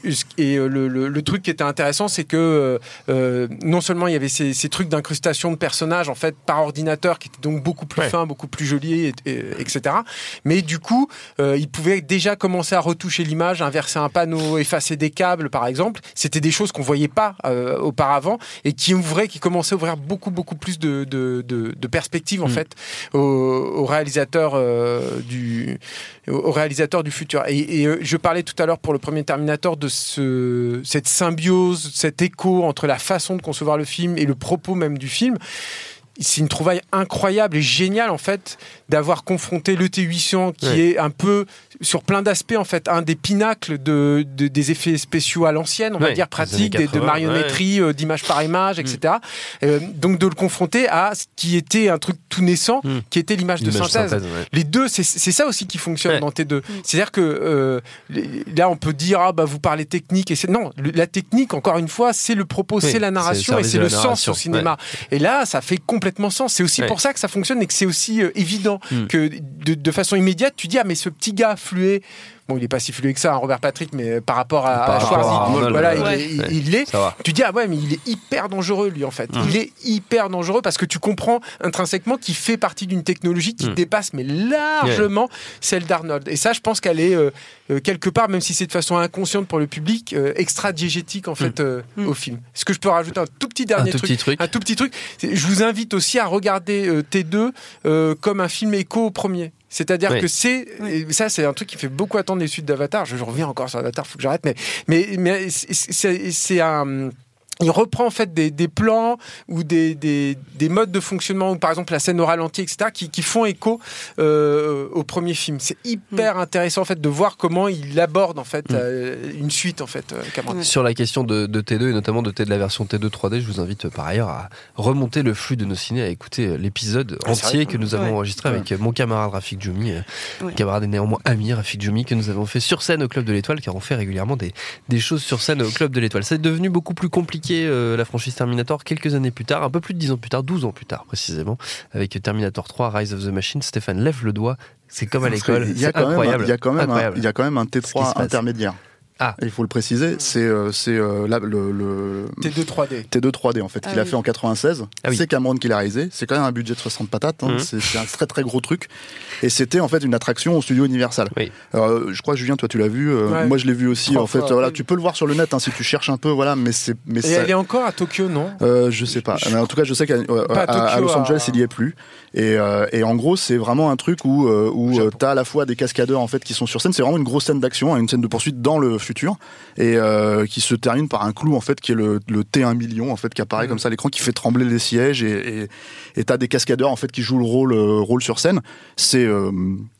et euh, le, le, le truc qui était intéressant, c'est que euh, non seulement il y avait ces, ces trucs d'incrustation de personnages en fait par ordinateur qui était donc beaucoup plus ouais. fin, beaucoup plus joli, et, et, etc. Mais du coup, euh, il pouvait déjà commencer à retoucher l'image, inverser un panneau, effacer des câbles, par exemple. C'était des choses qu'on voyait pas euh, auparavant et qui ouvraient, qui commençaient à ouvrir beaucoup, beaucoup plus de, de, de, de perspectives en mmh. fait aux, aux réalisateurs euh, du, aux réalisateurs du futur. Et, et euh, je parlais tout à l'heure pour le premier Terminator de ce, cette symbiose, cet écho entre la façon de concevoir le film et le propos même du film. C'est une trouvaille incroyable et géniale en fait d'avoir confronté le T huit cents qui ouais. est un peu sur plein d'aspects en fait un des pinacles de, de des effets spéciaux à l'ancienne on ouais. va dire pratiques des, de marionnerie ouais. euh, d'image par image etc mm. euh, donc de le confronter à ce qui était un truc tout naissant mm. qui était l'image, l'image de synthèse, synthèse ouais. les deux c'est, c'est ça aussi qui fonctionne ouais. dans T deux mm. c'est-à-dire que euh, là on peut dire ah bah vous parlez technique et c'est non la technique encore une fois c'est le propos oui. c'est la narration c'est et c'est le sens au cinéma ouais. et là ça fait complètement sens c'est aussi ouais. pour ça que ça fonctionne et que c'est aussi euh, évident mm. que de, de façon immédiate tu dis ah mais ce petit gars fluet bon il est pas si fluet que ça hein, Robert Patrick mais par rapport à, à Schwarzy voilà ouais. il, il, il l'est tu dis ah ouais mais il est hyper dangereux lui en fait mmh. il est hyper dangereux parce que tu comprends intrinsèquement qu'il fait partie d'une technologie qui mmh. dépasse mais largement yeah. celle d'Arnold et ça je pense qu'elle est euh, euh, quelque part même si c'est de façon inconsciente pour le public euh, extra diégétique en fait mmh. Euh, mmh. au film. Est-ce que je peux rajouter un tout petit dernier un tout truc, petit truc un tout petit truc je vous invite aussi à regarder euh, T deux euh, comme un film écho au premier. C'est-à-dire oui. que c'est oui. ça, c'est un truc qui fait beaucoup attendre les suites d'Avatar. Je, je reviens encore sur Avatar, faut que j'arrête, mais mais mais c'est, c'est, c'est un il reprend en fait des, des plans ou des, des, des modes de fonctionnement, ou par exemple la scène au ralenti, et cetera, qui, qui font écho euh, au premier film. C'est hyper mmh. intéressant en fait de voir comment il aborde en fait mmh. euh, une suite en fait. Euh, Cameron. Sur la question de, de T deux et notamment de, de la version T deux trois D, je vous invite euh, par ailleurs à remonter le flux de nos ciné, à écouter l'épisode ah, entier que nous avons ouais. enregistré ouais. avec mon camarade Rafik Djoumi, euh, ouais. camarade et néanmoins ami Rafik Djoumi, que nous avons fait sur scène au Club de l'Étoile, car on fait régulièrement des, des choses sur scène au Club de l'Étoile. C'est devenu beaucoup plus compliqué Euh, la franchise Terminator quelques années plus tard, un peu plus de dix ans plus tard, douze ans plus tard précisément, avec Terminator trois, Rise of the Machine. Stéphane lève le doigt, c'est comme à l'école, il y a c'est incroyable. Il y a quand même un, il y a quand même un T trois intermédiaire. Ah. Il faut le préciser, c'est, euh, c'est euh, là, le, le T deux trois D. T deux trois D en fait, ah qu'il oui. a fait en quatre-vingt-seize. Ah oui. C'est Cameron qui l'a réalisé. C'est quand même un budget de soixante patates. Hein. Mmh. C'est, c'est un très très gros truc. Et c'était en fait une attraction au studio Universal. Oui. Alors, je crois Julien, toi tu l'as vu. Euh, ouais. Moi je l'ai vu aussi. Trois en fait, fois, voilà, oui. tu peux le voir sur le net hein, si tu cherches un peu. Voilà, mais c'est. Mais Et ça... elle est encore à Tokyo, non euh, Je sais pas. Je... Mais en tout cas, je sais qu'à euh, à, Tokyo, à Los Angeles, à... il y est plus. Et, euh, et en gros, c'est vraiment un truc où euh, où euh, t'as à la fois des cascadeurs en fait qui sont sur scène. C'est vraiment une grosse scène d'action, hein, une scène de poursuite dans le futur. Et euh, qui se termine par un clou en fait qui est le, le T un million en fait qui apparaît mmh. comme ça à l'écran, qui fait trembler les sièges et et, et t'as des cascadeurs en fait qui jouent le rôle euh, rôle sur scène. C'est euh,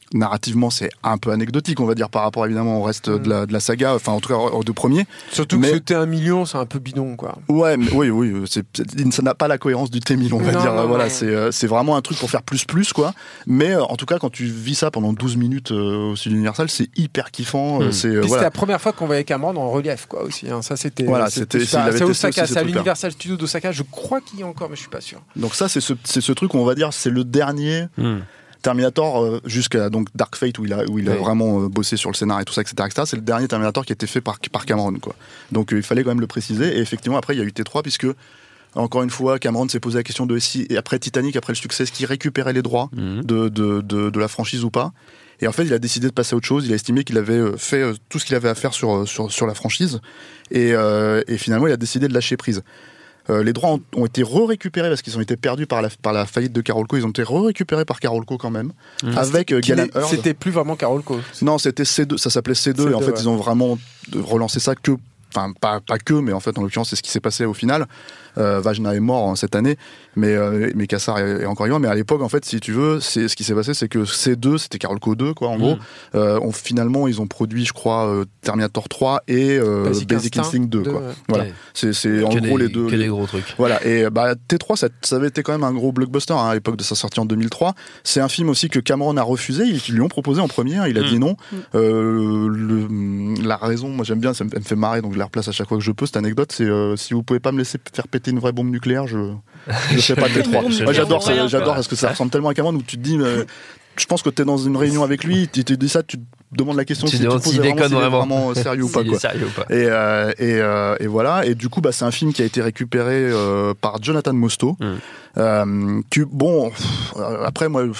narrativement, c'est un peu anecdotique, on va dire, par rapport évidemment au reste mmh. de, la, de la saga, enfin en tout cas aux deux premiers. Surtout mais... que ce T un million, c'est un peu bidon, quoi. Ouais, mais, oui, oui, c'est, ça n'a pas la cohérence du T mille, on va non, dire. Non, voilà, non. C'est, c'est vraiment un truc pour faire plus plus, quoi. Mais en tout cas, quand tu vis ça pendant douze minutes euh, au Studio Universal, c'est hyper kiffant. Mmh. C'est, euh, voilà. C'était la première fois qu'on voyait Cameron en relief, quoi, aussi. Hein. Ça, c'était. Voilà, c'était. c'était c'est, c'est à Osaka, c'est à l'Universal Studio d'Osaka. Je crois qu'il y a encore, mais je suis pas sûr. Donc ça, c'est ce, c'est ce truc où on va dire, c'est le dernier. Mmh. Terminator euh, jusqu'à donc Dark Fate où il a où il a oui. vraiment euh, bossé sur le scénario et tout ça, etc., et cetera. C'est le dernier Terminator qui a été fait par par Cameron, quoi. Donc euh, il fallait quand même le préciser. Et effectivement après il y a eu T trois puisque encore une fois Cameron s'est posé la question de si et après Titanic, après le succès, est-ce qu'il récupérait les droits mmh. de, de de de la franchise ou pas. Et en fait il a décidé de passer à autre chose. Il a estimé qu'il avait fait euh, tout ce qu'il avait à faire sur sur sur la franchise et euh, et finalement il a décidé de lâcher prise. Euh, les droits ont, ont été re-récupérés parce qu'ils ont été perdus par la, par la faillite de Carolco. Ils ont été re-récupérés par Carolco quand même. Mmh. Avec euh, Galen Hurd. C'était plus vraiment Carolco. Non, c'était C deux. Ça s'appelait C deux. C deux et en fait, ouais. ils ont vraiment relancé ça que. Enfin, pas, pas que, mais en fait, en l'occurrence, c'est ce qui s'est passé au final. Euh, Vajna est mort hein, cette année, mais, euh, mais Kassar est, est encore vivant. Mais à l'époque, en fait, si tu veux, c'est, ce qui s'est passé, c'est que C deux, c'était Carolco deux, quoi, en mmh. gros. Euh, on, finalement, ils ont produit, je crois, euh, Terminator trois et euh, Basic, Basic Instinct deux, deux, quoi. Ouais. Voilà. Ouais. C'est, c'est en gros des, les deux. Que des gros trucs. Voilà. Et bah, T trois, ça, ça avait été quand même un gros blockbuster hein, à l'époque de sa sortie en deux mille trois. C'est un film aussi que Cameron a refusé. Ils, ils lui ont proposé en première. Il a mmh. dit non. Mmh. Euh, le, la raison, moi j'aime bien, ça me, elle me fait marrer, donc je la replace à chaque fois que je peux. Cette anecdote, c'est euh, si vous pouvez pas me laisser faire péter une vraie bombe nucléaire, je je fais pas T trois. Moi j'adore ça, j'adore parce que ça ressemble tellement à Cameron où tu te dis euh, je pense que t'es dans une réunion avec lui, tu te dis ça, tu te demandes la question tu si tu poses vraiment, vraiment, si vraiment. vraiment sérieux ou pas, quoi. Sérieux ou pas. Et, euh, et, euh, et voilà, et du coup bah, c'est un film qui a été récupéré euh, par Jonathan Mostow. Mm. Euh, tu, bon, pff, après moi,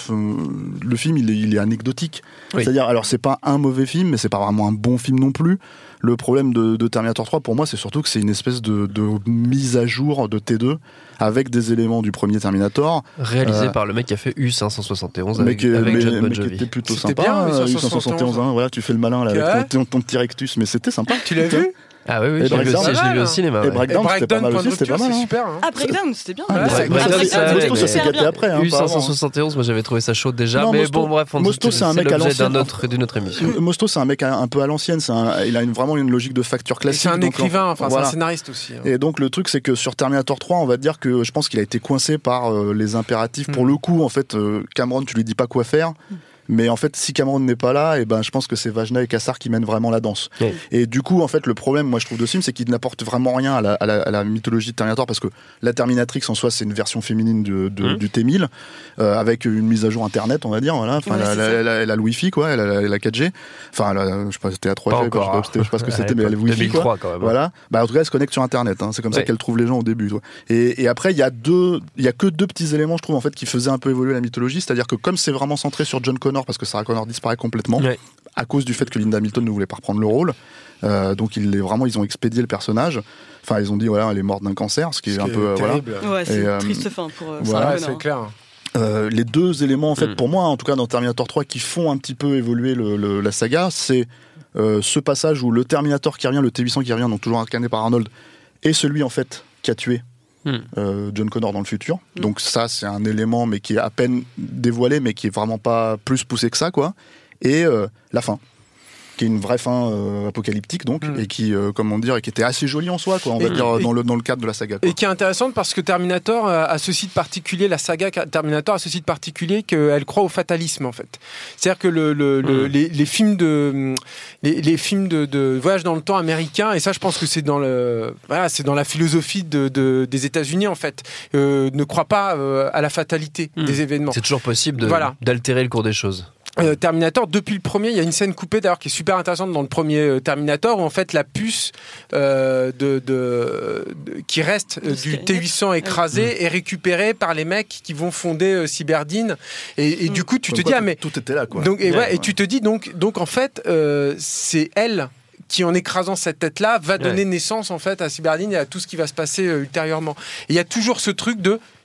le film il est, il est anecdotique. Oui. C'est-à-dire, alors c'est pas un mauvais film, mais c'est pas vraiment un bon film non plus. Le problème de, de Terminator trois, pour moi, c'est surtout que c'est une espèce de, de mise à jour de T deux avec des éléments du premier Terminator. Réalisé euh, par le mec qui a fait U cinq cent soixante et onze avec, que, avec mais, John Bon Jovi. Mais qui était plutôt c'était sympa, bien, U cinq cent soixante et onze. Hein, voilà, tu fais le malin là, avec ton, ton, ton petit rectus, mais c'était sympa. Tu l'as vu ? Ah oui, oui, je l'ai vu, aussi, je l'ai vu au cinéma. Et Breakdown, ouais. c'était pas mal aussi, c'était pas mal. C'est super. Hein. Ah, Breakdown, c'était bien. Ah, ouais, Breakdown, ça, ça s'est gâté après. Hein, U cinq cent soixante et onze, moi j'avais trouvé ça chaud déjà, non, mais Mosto, bon, bref, on Mosto, c'est un mec à l'ancienne. D'un autre, d'une autre émission. Mosto, c'est un mec un peu à l'ancienne, un, il a une, vraiment une logique de facture classique. C'est un donc, écrivain, enfin, voilà. C'est un scénariste aussi. Hein. Et donc, le truc, c'est que sur Terminator trois, on va dire que je pense qu'il a été coincé par euh, les impératifs. Mm. Pour le coup, en fait, euh, Cameron, tu lui dis pas quoi faire. Mm. Mais en fait, si Cameron n'est pas là, et ben, je pense que c'est Vajna et Kassar qui mènent vraiment la danse. Oui. Et du coup, en fait, le problème, moi, je trouve de ce film, c'est qu'il n'apporte vraiment rien à la, à la, à la mythologie de Terminator, parce que la Terminatrix, en soi, c'est une version féminine de, de, mmh. du T mille, euh, avec une mise à jour Internet, on va dire, voilà. Enfin, ouais, elle, a, elle, a, elle a le Wi-Fi, quoi, elle a la quatre G. Enfin, elle a, je sais pas, c'était à trois G, quoi, je, sais pas, je sais pas ce que c'était, mais elle a le Wi-Fi, quoi. Quand même. Voilà. Bah, en tout cas, elle se connecte sur Internet, hein. C'est comme ouais. ça qu'elle trouve les gens au début, quoi. Et, et après, il y a deux, il y a que deux petits éléments, je trouve, en fait, qui faisaient un peu évoluer la mythologie, c'est-à-dire que comme c'est vraiment centré sur John Connor, parce que Sarah Connor disparaît complètement ouais. à cause du fait que Linda Hamilton ne voulait pas reprendre le rôle. Euh, donc ils les, vraiment ils ont expédié le personnage. Enfin ils ont dit voilà elle est morte d'un cancer, ce qui est ce un peu terrible. Voilà. Ouais, c'est et, une euh, triste fin pour euh, voilà, Sarah Connor. C'est clair. Euh, les deux éléments en fait mm. pour moi en tout cas dans Terminator trois qui font un petit peu évoluer le, le, la saga, c'est euh, ce passage où le Terminator qui revient, le T huit cents qui revient, donc toujours incarné par Arnold, est celui en fait qui a tué Mm. Euh, John Connor dans le futur. Mm. Donc ça c'est un élément mais qui est à peine dévoilé mais qui est vraiment pas plus poussé que ça, quoi. Et euh, la fin qui est une vraie fin euh, apocalyptique donc mm. et qui euh, comment dire et qui était assez jolie en soi, quoi, on va et, dire et, dans le dans le cadre de la saga, quoi. Et qui est intéressante parce que Terminator a ceci de particulier, la saga Terminator a ceci de particulier qu'elle croit au fatalisme, en fait. C'est-à-dire que le, le, mm. le, les, les films de les, les films de, de voyage dans le temps américains, et ça je pense que c'est dans le voilà c'est dans la philosophie de, de des États-Unis, en fait, euh, ne croient pas euh, à la fatalité mm. des événements. C'est toujours possible de, voilà. d'altérer le cours des choses. Euh, Terminator, depuis le premier, il y a une scène coupée d'ailleurs qui est super intéressante dans le premier euh, Terminator où en fait la puce euh, de, de, de qui reste euh, du T huit cents écrasée mmh. est récupérée par les mecs qui vont fonder euh, Cyberdine et, et mmh. du coup tu donc te quoi, dis ah mais tout était là, quoi. Donc et, ouais, ouais. et tu te dis donc donc en fait euh, c'est elle qui, en écrasant cette tête-là, va donner ouais. naissance en fait à Cyberdine et à tout ce qui va se passer euh, ultérieurement. Et il y a toujours ce truc de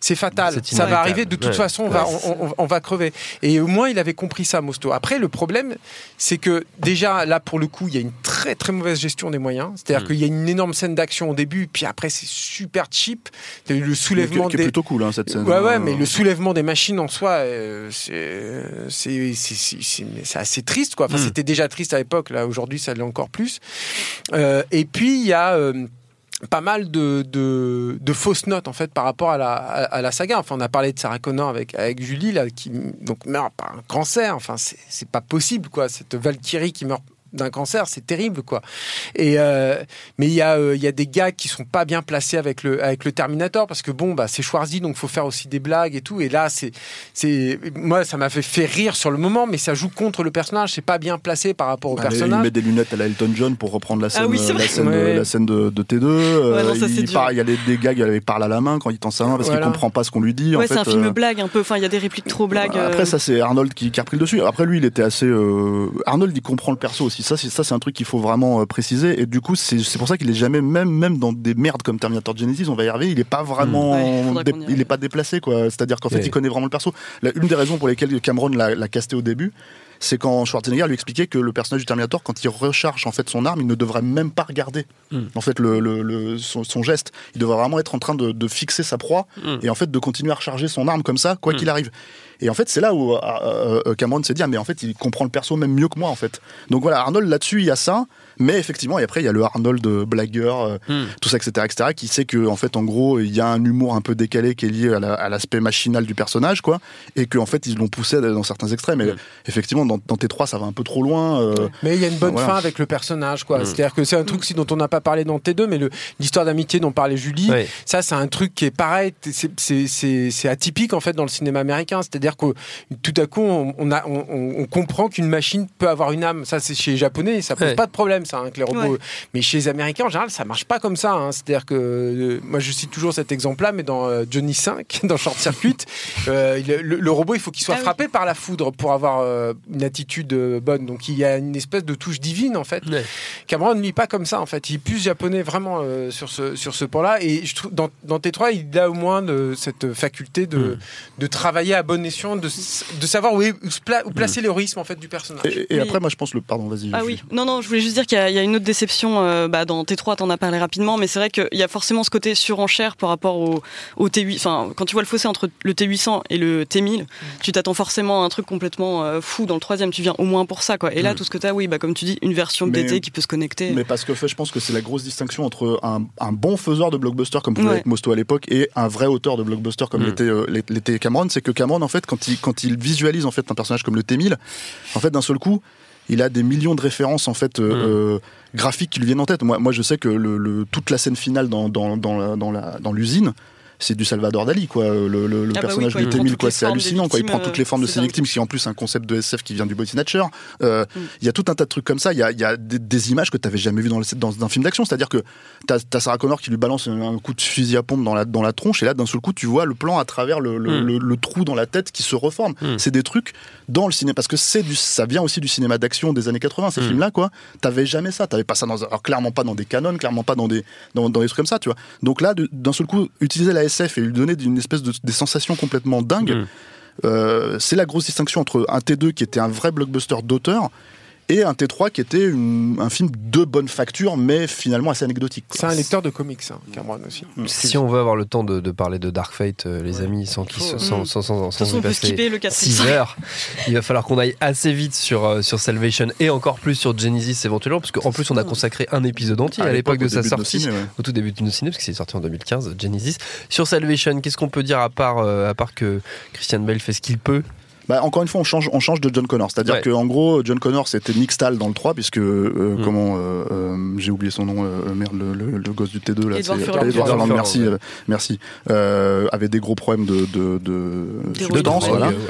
c'est fatal, c'est ça va arriver de toute ouais. façon, on va, on, on, on va crever. Et au moins, il avait compris ça, Mosto. Après, le problème, c'est que déjà, là, pour le coup, il y a une très très mauvaise gestion des moyens. C'est-à-dire mmh. qu'il y a une énorme scène d'action au début, puis après, c'est super cheap. T'as eu le soulèvement qui est des... plutôt cool, hein, cette scène. Ouais, ouais, mais le soulèvement des machines en soi, euh, c'est, c'est, c'est, c'est, c'est, c'est assez triste, quoi. Enfin, mmh. c'était déjà triste à l'époque, là, aujourd'hui, ça l'est encore plus. Euh, et puis, il y a... Euh, pas mal de, de, de fausses notes en fait par rapport à la, à, à la saga. Enfin, on a parlé de Sarah Connor avec, avec Julie là, qui donc meurt par un cancer. Enfin, c'est, c'est pas possible quoi. Cette Valkyrie qui meurt d'un cancer, c'est terrible quoi. Et euh, mais il y a il euh, y a des gars qui sont pas bien placés avec le avec le Terminator parce que bon bah c'est Schwarzy donc faut faire aussi des blagues et tout. Et là c'est c'est moi ça m'a fait fait rire sur le moment, mais ça joue contre le personnage. C'est pas bien placé par rapport au bah, personnage. Il met des lunettes à la Elton John pour reprendre la scène, ah oui, la scène, ouais. de, la scène de, de T deux. Ouais, non, ça, il part, il y a des, des gars qui parlent à la main quand il tend sa main parce voilà. qu'il comprend pas ce qu'on lui dit. Ouais, en c'est fait, un film euh... blague un peu. Enfin, il y a des répliques trop blagues. Après euh... ça c'est Arnold qui, qui a repris le dessus. Après lui il était assez. Euh... Arnold il comprend le perso aussi. Ça c'est ça c'est un truc qu'il faut vraiment euh, préciser. Et du coup c'est c'est pour ça qu'il est jamais même même dans des merdes comme Terminator Genesis, on va y arriver. Il est pas vraiment. Mmh. Ouais, dé... il est pas déplacé quoi. C'est-à-dire qu'en fait ouais. il connaît vraiment le perso. La, une des raisons pour lesquelles Cameron l'a, l'a casté au début, c'est quand Schwarzenegger lui expliquait que le personnage du Terminator, quand il recharge en fait son arme, il ne devrait même pas regarder mm. en fait le, le, le son, son geste. Il devrait vraiment être en train de, de fixer sa proie mm. et en fait de continuer à recharger son arme comme ça, quoi mm. qu'il arrive. Et en fait, c'est là où euh, euh, Cameron s'est dit ah, mais en fait, il comprend le perso même mieux que moi en fait. Donc voilà, Arnold là-dessus, il y a ça. Mais effectivement, et après il y a le Arnold blagueur, euh, mm. tout ça, et cetera, et cetera, qui sait que en fait, en gros, il y a un humour un peu décalé qui est lié à, la, à l'aspect machinal du personnage, quoi, et qu'en fait, ils l'ont poussé dans certains extrêmes. Et mm. effectivement, dans, dans T trois, ça va un peu trop loin. Euh, mais il y a une bonne voilà. fin avec le personnage, quoi. Mm. C'est-à-dire que c'est un truc aussi dont on n'a pas parlé dans T deux, mais le, l'histoire d'amitié dont parlait Julie, oui. ça, c'est un truc qui est pareil. C'est, c'est, c'est, c'est atypique en fait dans le cinéma américain. C'est-à-dire que tout à coup, on, on, a, on, on comprend qu'une machine peut avoir une âme. Ça, c'est chez les Japonais, ça pose ouais. pas de problème, ça, hein, que les robots. Ouais. Mais chez les Américains, en général, ça marche pas comme ça. Hein. C'est-à-dire que euh, moi, je cite toujours cet exemple-là, mais dans euh, Johnny cinq, dans Short Circuit, euh, le, le robot, il faut qu'il soit ah, frappé oui. par la foudre pour avoir euh, une attitude euh, bonne. Donc, il y a une espèce de touche divine, en fait. Ouais. Cameron ne lit pas comme ça, en fait. Il est plus japonais vraiment euh, sur ce sur ce point-là. Et je trouve dans, dans T trois, il a au moins de, cette faculté de mmh. de travailler à bon escient, de de savoir où, est, où, où placer mmh. l'héroïsme en fait du personnage. Et, et après, moi, je pense le pardon, vas-y. Ah oui, non, non, je voulais juste dire qu'il y a, il y a une autre déception. Euh, bah, dans T trois, t'en as parlé rapidement, mais c'est vrai qu'il y a forcément ce côté surenchère par rapport au, au T huit. Enfin, quand tu vois le fossé entre le T huit cents et le T mille, mmh. tu t'attends forcément à un truc complètement euh, fou. Dans le troisième, tu viens au moins pour ça, quoi. Et là, mmh. tout ce que t'as, oui, bah, comme tu dis, une version B T qui peut se connecter. Mais parce que je pense que c'est la grosse distinction entre un, un bon faiseur de blockbuster comme pouvait ouais. être Mosto à l'époque et un vrai auteur de blockbuster comme mmh. l'était, euh, l'était Cameron. C'est que Cameron, en fait, quand il, quand il visualise en fait un personnage comme le T mille, en fait, d'un seul coup, il a des millions de références en fait euh, mmh. graphiques qui lui viennent en tête. Moi, moi je sais que le, le, toute la scène finale dans, dans, dans, la, dans, la, dans l'usine, c'est du Salvador Dali, quoi. Le, le, le ah personnage bah oui, quoi, du T mille, quoi, c'est hallucinant, quoi. Il prend toutes les formes de ses victimes, qui est en plus un concept de S F qui vient du Body Snatcher. Euh, il mm. y a tout un tas de trucs comme ça. Il y a, y a des, des images que tu n'avais jamais vues dans, dans, dans un film d'action. C'est-à-dire que tu as Sarah Connor qui lui balance un coup de fusil à pompe dans la, dans la tronche, et là, d'un seul coup, tu vois le plan à travers le, le, mm. le, le trou dans la tête qui se reforme. Mm. C'est des trucs dans le cinéma, parce que c'est du, ça vient aussi du cinéma d'action des années quatre-vingts, ces mm. films-là, quoi. T'avais jamais ça. T'avais pas ça dans, alors clairement pas dans des canons, clairement pas dans des, dans, dans des trucs comme ça, tu vois. Donc là, de, d'un seul coup, utiliser la S F et lui donner une espèce de des sensations complètement dingues. Mmh. Euh, c'est la grosse distinction entre un T deux qui était un vrai blockbuster d'auteur et un T trois qui était une, un film de bonne facture mais finalement assez anecdotique, quoi. C'est un lecteur de comics, hein, Cameron aussi. Mmh. Si on veut avoir le temps de, de parler de Dark Fate, euh, les ouais. amis, sans qu'ils oh, sans, mmh. sans, sans, sans, sans y passer six heures, il va falloir qu'on aille assez vite sur, euh, sur Salvation et encore plus sur Genesis éventuellement, parce qu'en plus on a consacré un épisode entier à, à l'époque, l'époque de sa sortie, de ciné, ouais. au tout début de nos ciné, parce que c'est sorti en deux mille quinze, Genesis. Sur Salvation, qu'est-ce qu'on peut dire à part, euh, à part que Christian Bale fait ce qu'il peut? Bah, encore une fois, on change, on change de John Connor. C'est-à-dire ouais. que, en gros, John Connor, c'était Nick Stahl dans le trois, puisque, euh, mm. comment, euh, euh, j'ai oublié son nom, euh, merde, le, le, le gosse du T deux, là, Edward c'est, Furlong. Edward Furlong, merci, ouais. euh, merci, euh, avait des gros problèmes de, de, de, de danse, voilà. Ouais,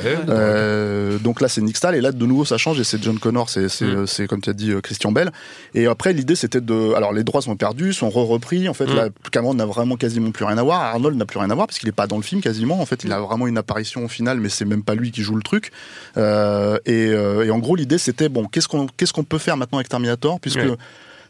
euh, donc là, c'est Nick Stahl, et là, de nouveau, ça change, et c'est John Connor, c'est, c'est, mm. c'est, comme tu as dit, Christian Bale. Et après, l'idée, c'était de, alors, les droits sont perdus, sont re-repris, en fait, mm. là, Cameron n'a vraiment quasiment plus rien à voir, Arnold n'a plus rien à voir, parce qu'il est pas dans le film, quasiment, en fait, il a vraiment une apparition au final, mais c'est même pas lui qui joue le truc. Euh, et, euh, et en gros l'idée c'était bon qu'est-ce qu'on qu'est-ce qu'on peut faire maintenant avec Terminator, puisque ouais.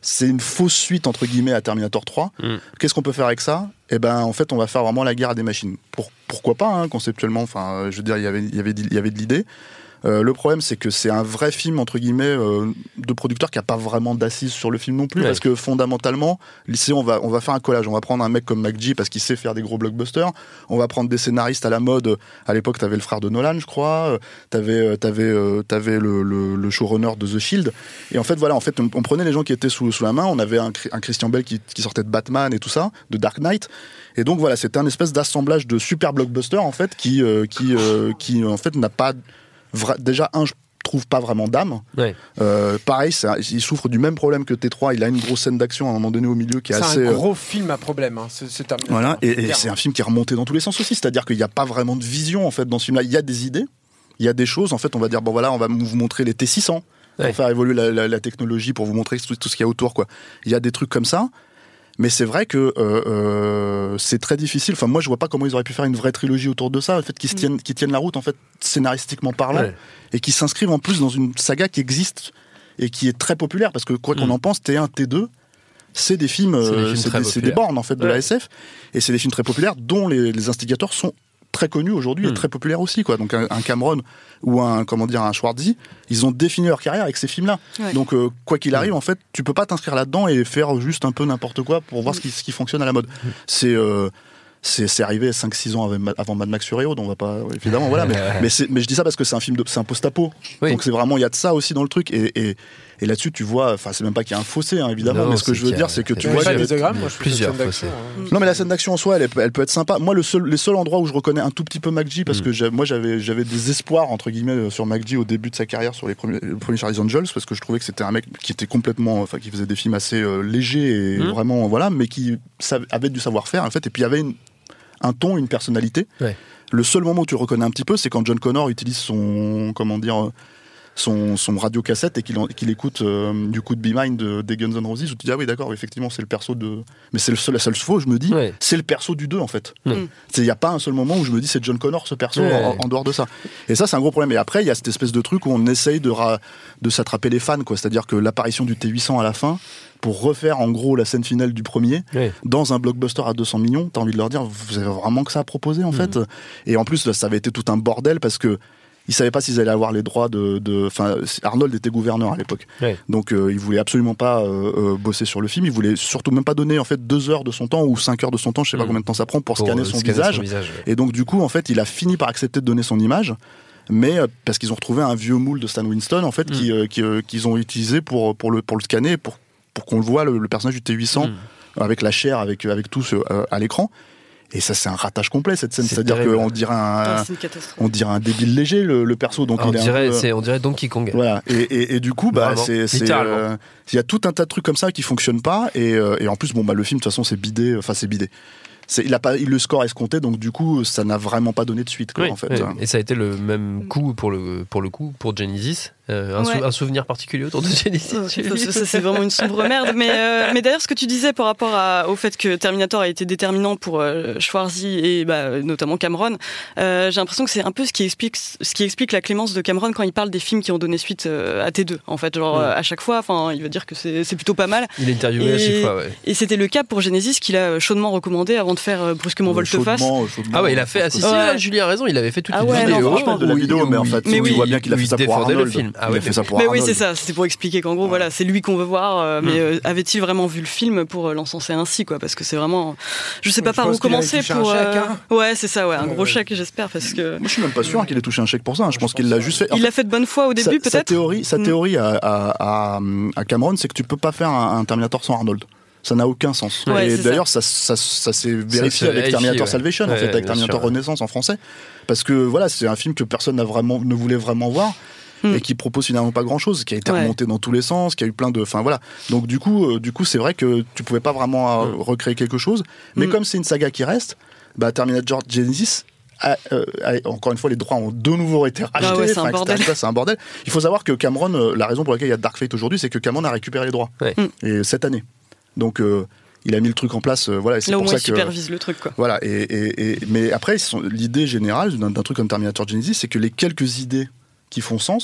c'est une fausse suite entre guillemets à Terminator trois. Mm. Qu'est-ce qu'on peut faire avec ça ? Eh ben, en fait, on va faire vraiment la guerre des machines. Pour, pourquoi pas, hein, conceptuellement. Enfin, je veux dire, il y avait, il y avait, il y avait de l'idée. Euh, le problème, c'est que c'est un vrai film entre guillemets euh, de producteur qui a pas vraiment d'assises sur le film non plus, ouais. parce que fondamentalement, lycée, on va on va faire un collage. On va prendre un mec comme McG parce qu'il sait faire des gros blockbusters. On va prendre des scénaristes à la mode. À l'époque, t'avais le frère de Nolan, je crois. T'avais t'avais euh, t'avais le, le, le showrunner de The Shield. Et en fait, voilà, en fait, on, on prenait les gens qui étaient sous sous la main. On avait un, un Christian Bale qui, qui sortait de Batman et tout ça, de Dark Knight. Et donc voilà, c'était un espèce d'assemblage de super blockbusters en fait qui euh, qui euh, qui en fait n'a pas Vra- déjà un je trouve pas vraiment d'âme. Ouais. Euh, pareil, ça, il souffre du même problème que T trois. Il a une grosse scène d'action à un moment donné au milieu qui est c'est assez. C'est un gros euh... film à problème. Hein. C'est, c'est terminé. Voilà, et, et c'est un film qui est remonté dans tous les sens aussi. C'est-à-dire qu'il n'y a pas vraiment de vision en fait dans ce film-là. Il y a des idées, il y a des choses. En fait, on va dire bon voilà, on va vous montrer les T six cents pour ouais. faire évoluer la, la, la technologie, pour vous montrer tout, tout ce qu'il y a autour, quoi. Il y a des trucs comme ça. Mais c'est vrai que euh, euh, c'est très difficile. Enfin, moi, je vois pas comment ils auraient pu faire une vraie trilogie autour de ça, en fait, qui se tiennent, qui tiennent la route, en fait, scénaristiquement parlant, ouais. et qui s'inscrivent en plus dans une saga qui existe et qui est très populaire, parce que quoi qu'on mmh. en pense, T un, T deux, c'est des films, c'est des, films c'est des, c'est des bornes en fait de ouais. la S F, et c'est des films très populaires dont les, les instigateurs sont très connus aujourd'hui mmh. et très populaires aussi, quoi. Donc un, un Cameron ou un comment dire un Schwarzy, ils ont défini leur carrière avec ces films-là. Ouais. Donc euh, quoi qu'il arrive, mmh. en fait, tu peux pas t'inscrire là-dedans et faire juste un peu n'importe quoi pour voir mmh. ce, qui, ce qui fonctionne à la mode. Mmh. C'est euh, C'est, c'est arrivé cinq six ans avant Mad Max Fury Road, on va pas évidemment voilà mais, mais, c'est, mais je dis ça parce que c'est un film de, c'est un post-apo, oui. donc c'est vraiment il y a de ça aussi dans le truc, et, et, et là-dessus tu vois, enfin c'est même pas qu'il y a un fossé hein, évidemment, non, mais ce que je veux dire c'est que tu vois les diagrammes, moi je plusieurs fossés. Hein. Non mais la scène d'action en soi elle, elle peut être sympa. Moi le seul, les seuls endroits où je reconnais un tout petit peu McG, parce mm. que j'ai, moi j'avais, j'avais des espoirs entre guillemets sur McG au début de sa carrière sur les premiers, les premiers Charlie's Angels, parce que je trouvais que c'était un mec qui était complètement, enfin qui faisait des films assez euh, légers et mm. vraiment voilà, mais qui avait du savoir-faire en fait, et puis il y avait une un ton, une personnalité. Ouais. Le seul moment où tu le reconnais un petit peu, c'est quand John Connor utilise son, comment dire, son, son radiocassette et qu'il, en, qu'il écoute euh, du coup de Be Mine de, des Guns N' Roses, où tu te dis ah oui d'accord, effectivement c'est le perso de, mais c'est le seul, la seule fois où je me dis ouais. c'est le perso du deux en fait. Il n'y a pas un seul moment où je me dis c'est John Connor ce perso ouais. en, en dehors de ça. Et ça c'est un gros problème. Et après il y a cette espèce de truc où on essaye de, ra, de s'attraper les fans, quoi. C'est-à-dire que l'apparition du T huit cents à la fin, pour refaire en gros la scène finale du premier oui. dans un blockbuster à deux cents millions, t'as envie de leur dire vous avez vraiment que ça à proposer en mmh. fait. Et en plus là, ça avait été tout un bordel parce que ils savaient pas s'ils allaient avoir les droits de, de... enfin Arnold était gouverneur à l'époque, oui. donc euh, il voulait absolument pas euh, euh, bosser sur le film, il voulait surtout même pas donner en fait deux heures de son temps ou cinq heures de son temps, je sais mmh. pas combien de temps ça prend pour, pour scanner, son, scanner visage. son visage ouais. Et donc du coup en fait il a fini par accepter de donner son image, mais euh, parce qu'ils ont retrouvé un vieux moule de Stan Winston en fait mmh. qui, euh, qui, euh, qu'ils ont utilisé pour, pour, le, pour le scanner, pour pour qu'on le voit, le, le personnage du T huit cents, mmh. avec la chair, avec, avec tout ce, euh, à l'écran. Et ça, c'est un ratage complet, cette scène. C'est C'est-à-dire terrible. qu'on dirait un, ah, on dirait un débile léger, le, le perso. Donc on, il est dirait, un peu, c'est, on dirait Donkey Kong. Voilà. Et, et, et du coup, bah, c'est, c'est, euh, il y a tout un tas de trucs comme ça qui fonctionnent pas. Et, euh, et en plus, bon, bah, le film, de toute façon, c'est bidé. Enfin, c'est bidé. C'est, il a pas, il, le score escompté, donc du coup, ça n'a vraiment pas donné de suite, quoi, oui, en fait. Oui. Et ça a été le même coup pour le, pour le coup, pour Genesis. Euh, un, ouais. sou- un souvenir particulier autour de Genesis. Ça, ça, c'est vraiment une sombre merde. Mais, euh, mais d'ailleurs, ce que tu disais par rapport à, au fait que Terminator a été déterminant pour euh, Schwarzy et bah, notamment Cameron, euh, j'ai l'impression que c'est un peu ce qui explique, ce qui explique la clémence de Cameron quand il parle des films qui ont donné suite euh, à T deux. En fait, genre, ouais. euh, à chaque fois, enfin, il va dire que c'est, c'est plutôt pas mal. Il est interviewé et, à chaque fois, ouais. Et c'était le cas pour Genesis qu'il a chaudement recommandé avant de faire euh, brusquement volte-face. Ah ouais, il a fait. Ah si, si, ouais. Julien a raison, il avait fait toute ah une ouais, vidéo. Non, je parle de la vidéo, mais en fait, mais tu oui, vois bien qu'il a fait ça pour Arnold. Le film. Ah il ouais, a fait ça pour mais Arnold. oui, c'est ça. C'était pour expliquer qu'en gros, ouais. voilà, c'est lui qu'on veut voir. Euh, mais euh, avait-il vraiment vu le film pour euh, l'encenser ainsi, quoi? Parce que c'est vraiment, je sais pas je par où commencer pour. Un chèque, hein. euh... Ouais, c'est ça, ouais, un ouais, gros ouais. chèque, j'espère, parce que. Moi, je suis même pas sûr hein, qu'il ait touché un chèque pour ça. Hein. Je, je pense, pense qu'il l'a juste fait. Il l'a fait de bonne foi au début, sa, peut-être. Sa théorie, sa théorie à, à, à, à Cameron, c'est que tu peux pas faire un, un Terminator sans Arnold. Ça n'a aucun sens. Ouais, et d'ailleurs, ça. Ça, ça, ça s'est vérifié ça avec Terminator ouais. Salvation, ouais, en fait, avec Terminator sûr, Renaissance ouais. en français. Parce que voilà, c'est un film que personne n'a vraiment, ne voulait vraiment voir. Mm. Et qui propose finalement pas grand chose, qui a été ouais. remonté dans tous les sens, qui a eu plein de, enfin voilà. Donc du coup, euh, du coup, c'est vrai que tu pouvais pas vraiment euh, mm. recréer quelque chose. Mais mm. comme c'est une saga qui reste, bah Terminator Genesis, a, euh, a, encore une fois, les droits ont de nouveau été rachetés. Ah ouais, c'est, un bordel. c'est un bordel. Il faut savoir que Cameron, euh, la raison pour laquelle il y a Dark Fate aujourd'hui, c'est que Cameron a récupéré les droits. Ouais. Mm. Et cette année. Donc euh, il a mis le truc en place, euh, voilà. Et c'est là pour au moins ça il que supervise le truc, quoi. Voilà. Et, et, et mais après, sont, l'idée générale d'un, d'un truc comme Terminator Genesis, c'est que les quelques idées qui font sens,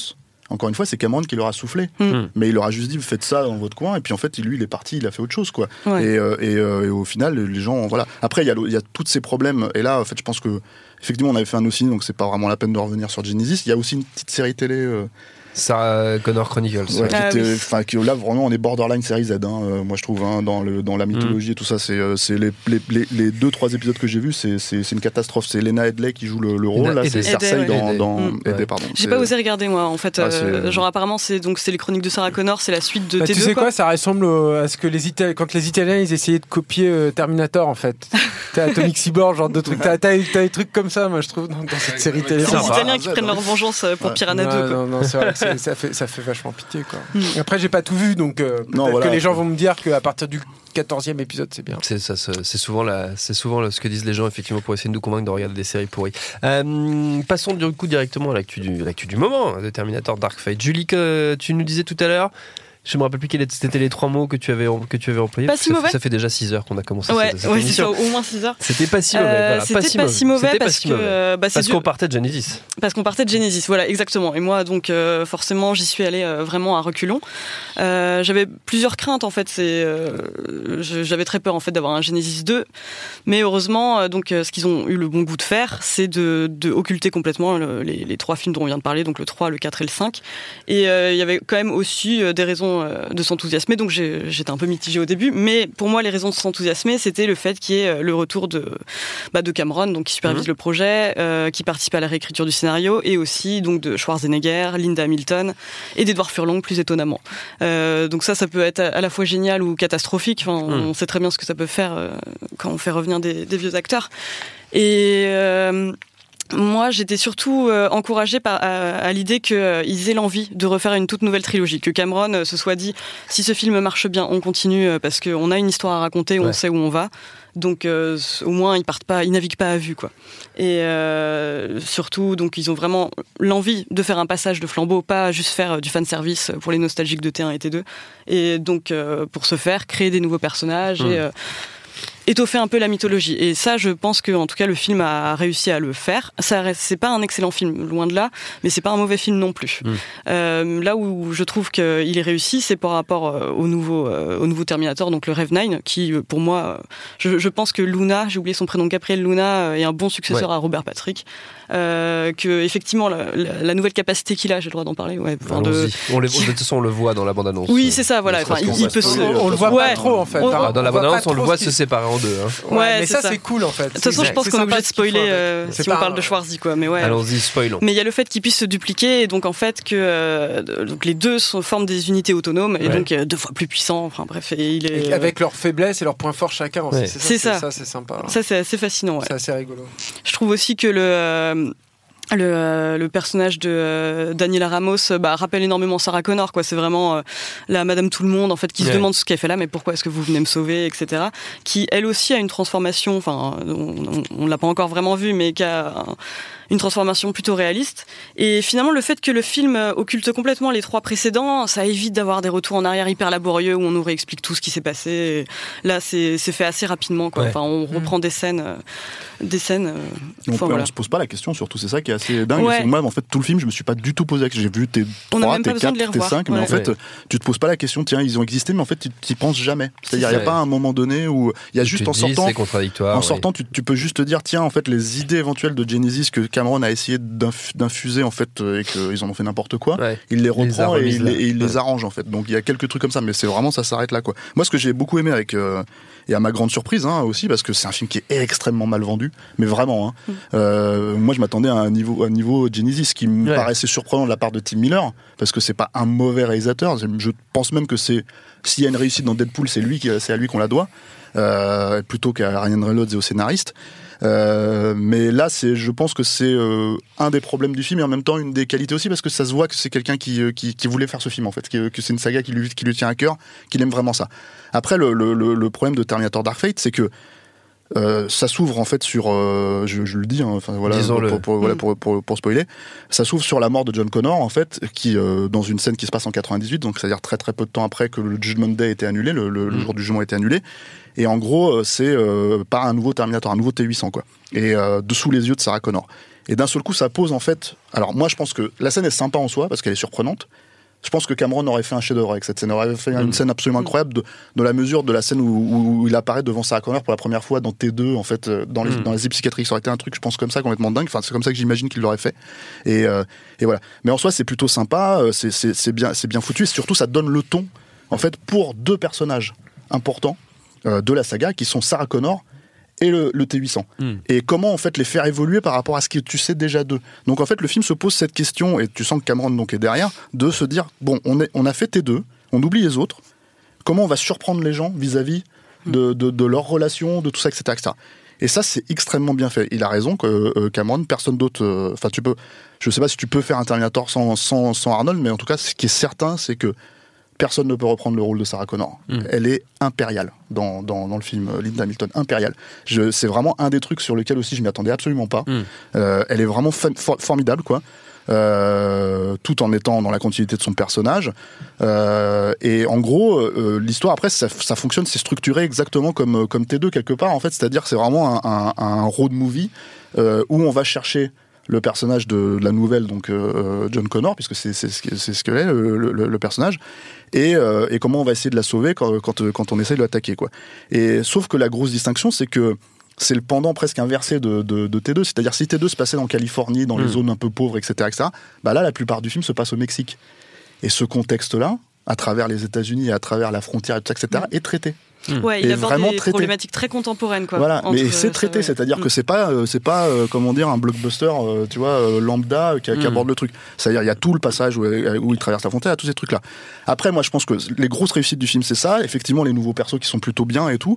encore une fois, c'est Cameron qui leur a soufflé. Mm. Mais il leur a juste dit, vous faites ça dans votre coin, et puis en fait, lui, il est parti, il a fait autre chose, quoi. Ouais. Et, euh, et, euh, et au final, les gens, voilà. Après, il y a, il y a tous ces problèmes, et là, en fait, je pense que, effectivement, on avait fait un aussi, donc c'est pas vraiment la peine de revenir sur Genesis. Il y a aussi une petite série télé. Euh, Sarah Connor Chronicles. Ouais, qui ah, était, oui. enfin, qui, là vraiment on est borderline série Z, hein, euh, moi je trouve, hein, dans le dans la mythologie mm. et tout ça, c'est euh, c'est les, les les les deux trois épisodes que j'ai vus, c'est c'est c'est une catastrophe. C'est Lena Headey qui joue le, le rôle, là, c'est Cersei dans dans mm. Headey, pardon. J'ai c'est... pas osé regarder moi en fait, ah, euh, genre apparemment c'est donc c'est les chroniques de Sarah Connor, c'est la suite de bah, T deux. Tu sais quoi, quoi, ça ressemble à ce que les Italiens, quand les Italiens ils essayaient de copier euh, Terminator en fait. T'as Atomic Cyborg, genre de trucs, t'as, t'as, t'as des trucs comme ça, moi je trouve dans, dans cette série télé. C'est les Italiens qui prennent leur vengeance pour Piranha ouais, deux. Quoi. Non non, c'est vrai que c'est, ça fait ça fait vachement pitié quoi. Mm. Après j'ai pas tout vu donc euh, peut-être non, voilà, que les gens vont me dire qu'à partir du quatorzième épisode c'est bien. C'est ça, c'est souvent la, c'est souvent le, ce que disent les gens effectivement pour essayer de nous convaincre de regarder des séries pourries. Euh, passons du coup directement à l'actu du, l'actu du moment de Terminator Dark Fate. Julie, que tu nous disais tout à l'heure. Je me rappelle plus quels étaient les trois mots que tu avais, que tu avais employés. Pas si ça, mauvais. Ça fait déjà six heures qu'on a commencé ouais, cette, cette ouais, émission. Ouais, c'est ça, au moins six heures. C'était pas si mauvais. Euh, voilà, c'était pas si pas mauvais. si mauvais c'était parce pas si que mauvais. euh, bah, parce du... qu'on partait de Genesis. Parce qu'on partait de Genesis, voilà, exactement. Et moi, donc, euh, forcément, j'y suis allée euh, vraiment à reculons. Euh, j'avais plusieurs craintes, en fait. C'est, euh, j'avais très peur, en fait, d'avoir un Genesis deux. Mais heureusement, euh, donc, euh, ce qu'ils ont eu le bon goût de faire, c'est de, de occulter complètement le, les, les trois films dont on vient de parler, donc le trois, le quatre et le cinq. Et il euh, y avait quand même aussi euh, des raisons euh, de s'enthousiasmer. Donc, j'ai, j'étais un peu mitigée au début. Mais pour moi, les raisons de s'enthousiasmer, c'était le fait qu'il y ait le retour de, bah, de Cameron, donc, qui supervise mmh. le projet, euh, qui participe à la réécriture du scénario, et aussi donc de Schwarzenegger, Linda Hamilton et d'Edward Furlong, plus étonnamment. Euh, donc ça, ça peut être à la fois génial ou catastrophique. Enfin, mmh. on sait très bien ce que ça peut faire euh, quand on fait revenir des, des vieux acteurs. Et euh, moi, j'étais surtout euh, encouragée par, à, à l'idée qu'ils euh, aient l'envie de refaire une toute nouvelle trilogie, que Cameron euh, se soit dit, si ce film marche bien, on continue euh, parce qu'on a une histoire à raconter, ouais. on sait où on va. Donc euh, au moins ils partent pas, ils naviguent pas à vue quoi. Et euh, surtout donc ils ont vraiment l'envie de faire un passage de flambeau, pas juste faire du fan service pour les nostalgiques de T un et T deux. Et donc euh, pour ce faire, créer des nouveaux personnages mmh. et euh, étoffer un peu la mythologie. Et ça, je pense que en tout cas le film a réussi à le faire. Ça reste, c'est pas un excellent film, loin de là, mais c'est pas un mauvais film non plus. Mmh. Euh, là où je trouve qu'il est réussi, c'est par rapport au nouveau, euh, au nouveau Terminator, donc le Rev neuf, qui pour moi, je, je pense que Luna, j'ai oublié son prénom, Gabriel Luna, est un bon successeur ouais. à Robert Patrick. Euh, que effectivement la, la, la nouvelle capacité qu'il a, j'ai le droit d'en parler. Ouais, enfin, de... on les, de toute façon, on le voit dans la bande-annonce. Oui, c'est ça. Voilà. Enfin, il, il peut se... on, on le voit ouais. pas trop en fait. On, hein. Dans la bande-annonce, on le voit se séparer en deux. Hein. Ouais, ouais, mais c'est ça, ça c'est cool en fait. De toute façon, je pense qu'on est obligé de spoiler euh, si on parle de Schwarzy, quoi. Mais ouais. Allons-y, spoilons. Mais il y a le fait qu'ils puissent se dupliquer, et donc en fait que euh, donc les deux sont, forment des unités autonomes et ouais. donc euh, deux fois plus puissants. Enfin bref, et il est et avec leurs faiblesses et leurs points forts chacun. Ouais. C'est, c'est ça, ça. ça, c'est sympa. Ça, c'est assez fascinant. Ouais. C'est assez rigolo. Je trouve aussi que le euh, Le, euh, le personnage de euh, Daniela Ramos bah, rappelle énormément Sarah Connor, quoi. C'est vraiment euh, la Madame Tout le Monde, en fait, qui ouais. se demande ce qu'elle fait là, mais pourquoi est-ce que vous venez me sauver, et cetera. Qui elle aussi a une transformation, enfin, on, on, on l'a pas encore vraiment vu, mais qui a un, une transformation plutôt réaliste. Et finalement, le fait que le film occulte complètement les trois précédents, ça évite d'avoir des retours en arrière hyper laborieux où on nous réexplique tout ce qui s'est passé. Et là, c'est, c'est fait assez rapidement, quoi. Ouais. Enfin, on reprend mmh. des scènes, euh, des scènes. Euh, on, enfin, peut, voilà. on se pose pas la question, surtout, c'est ça qui est assez dingue. Ouais. C'est que moi, en fait, tout le film, je me suis pas du tout posé la question. J'ai vu tes trois, tes quatre, tes cinq, ouais. mais en fait, ouais. tu te poses pas la question. Tiens, ils ont existé, mais en fait, tu t'y penses jamais. C'est-à-dire, il y a pas un moment donné où il y a juste en sortant, c'est contradictoire. En sortant, tu, tu peux juste te dire, tiens, en fait, les idées éventuelles de Genesis que Cameron a essayé d'infuser en fait et qu'ils en ont fait n'importe quoi, ouais. il les reprend les et, il, et il les ouais. arrange en fait. Donc il y a quelques trucs comme ça, mais c'est vraiment ça s'arrête là quoi. Moi, ce que j'ai beaucoup aimé avec euh, et à ma grande surprise hein, aussi, parce que c'est un film qui est extrêmement mal vendu, mais vraiment. Hein, mm. euh, moi, je m'attendais à un niveau, à un niveau Genesis qui me ouais. paraissait surprenant de la part de Tim Miller, parce que c'est pas un mauvais réalisateur. Je pense même que c'est s'il y a une réussite dans Deadpool, c'est lui, qui, c'est à lui qu'on la doit, euh, plutôt qu'à Ryan Reynolds et au scénariste. Euh, mais là, c'est, je pense que c'est euh, un des problèmes du film et en même temps une des qualités aussi parce que ça se voit que c'est quelqu'un qui, qui, qui voulait faire ce film en fait, que, que c'est une saga qui lui, qui lui tient à cœur, qu'il aime vraiment ça. Après, le, le, le problème de Terminator Dark Fate, c'est que Euh, ça s'ouvre en fait sur, euh, je, je le dis, hein, enfin voilà, pour, pour, pour, voilà pour, pour, pour spoiler, ça s'ouvre sur la mort de John Connor en fait, qui euh, dans une scène qui se passe en quatre-vingt-dessous, donc c'est-à-dire très très peu de temps après que le Judgment Day était annulé, le, le, mm. le jour du jugement était annulé, et en gros c'est euh, par un nouveau Terminator, un nouveau T huit cents quoi, et euh, dessous les yeux de Sarah Connor. Et d'un seul coup, ça pose en fait. Alors moi, je pense que la scène est sympa en soi parce qu'elle est surprenante. Je pense que Cameron aurait fait un chef-d'œuvre avec cette scène. Il aurait fait mmh. une scène absolument incroyable de, de la mesure de la scène où, où il apparaît devant Sarah Connor pour la première fois dans T deux, en fait, dans les, mmh. dans les psychiatriques. Ça aurait été un truc, je pense, comme ça, complètement dingue. Enfin, c'est comme ça que j'imagine qu'il l'aurait fait. Et, euh, et voilà. Mais en soi, c'est plutôt sympa. C'est, c'est, c'est bien, c'est bien foutu. Et surtout, ça donne le ton, en fait, pour deux personnages importants euh, de la saga, qui sont Sarah Connor et le, le T huit cents. Mm. Et comment en fait les faire évoluer par rapport à ce que tu sais déjà d'eux. Donc en fait le film se pose cette question, et tu sens que Cameron donc est derrière, de se dire bon, on, est, on a fait T deux, on oublie les autres, comment on va surprendre les gens vis-à-vis de, de, de leurs relations, de tout ça, et cetera, et cetera. Et ça, c'est extrêmement bien fait. Il a raison que euh, Cameron, personne d'autre. Enfin, euh, tu peux. Je sais pas si tu peux faire un Terminator sans, sans, sans Arnold, mais en tout cas, ce qui est certain, c'est que personne ne peut reprendre le rôle de Sarah Connor. Mmh. Elle est impériale dans, dans, dans le film Linda Hamilton, impériale. Je, c'est vraiment un des trucs sur lesquels aussi je m'y attendais absolument pas. Mmh. Euh, elle est vraiment fa- for- formidable, quoi. Euh, tout en étant dans la continuité de son personnage. Euh, et en gros, euh, l'histoire après, ça, ça fonctionne, c'est structuré exactement comme, comme T deux quelque part, en fait. C'est-à-dire que c'est vraiment un, un, un road movie euh, où on va chercher le personnage de, de la nouvelle, donc euh, John Connor, puisque c'est, c'est, c'est ce que est le, le, le personnage, et, euh, et comment on va essayer de la sauver quand, quand, quand on essaie de l'attaquer, quoi. Et sauf que la grosse distinction, c'est que c'est le pendant presque inversé de, de, de T deux, c'est-à-dire si T deux se passait dans Californie, dans mmh. les zones un peu pauvres, et cetera, et cetera, bah là, la plupart du film se passe au Mexique. Et ce contexte-là, à travers les États-Unis, à travers la frontière, et cetera, mmh. est traité. Ouais, il aborde des traité. problématiques très contemporaines, quoi. Voilà, mais c'est traité, ça, ouais. c'est-à-dire mmh. que c'est pas, euh, c'est pas, euh, comment dire, un blockbuster, euh, tu vois, euh, lambda qui, qui mmh. aborde le truc. C'est-à-dire, il y a tout le passage où, où il traverse la frontière, tous ces trucs-là. Après, moi, je pense que les grosses réussites du film, c'est ça. Effectivement, les nouveaux persos qui sont plutôt bien et tout.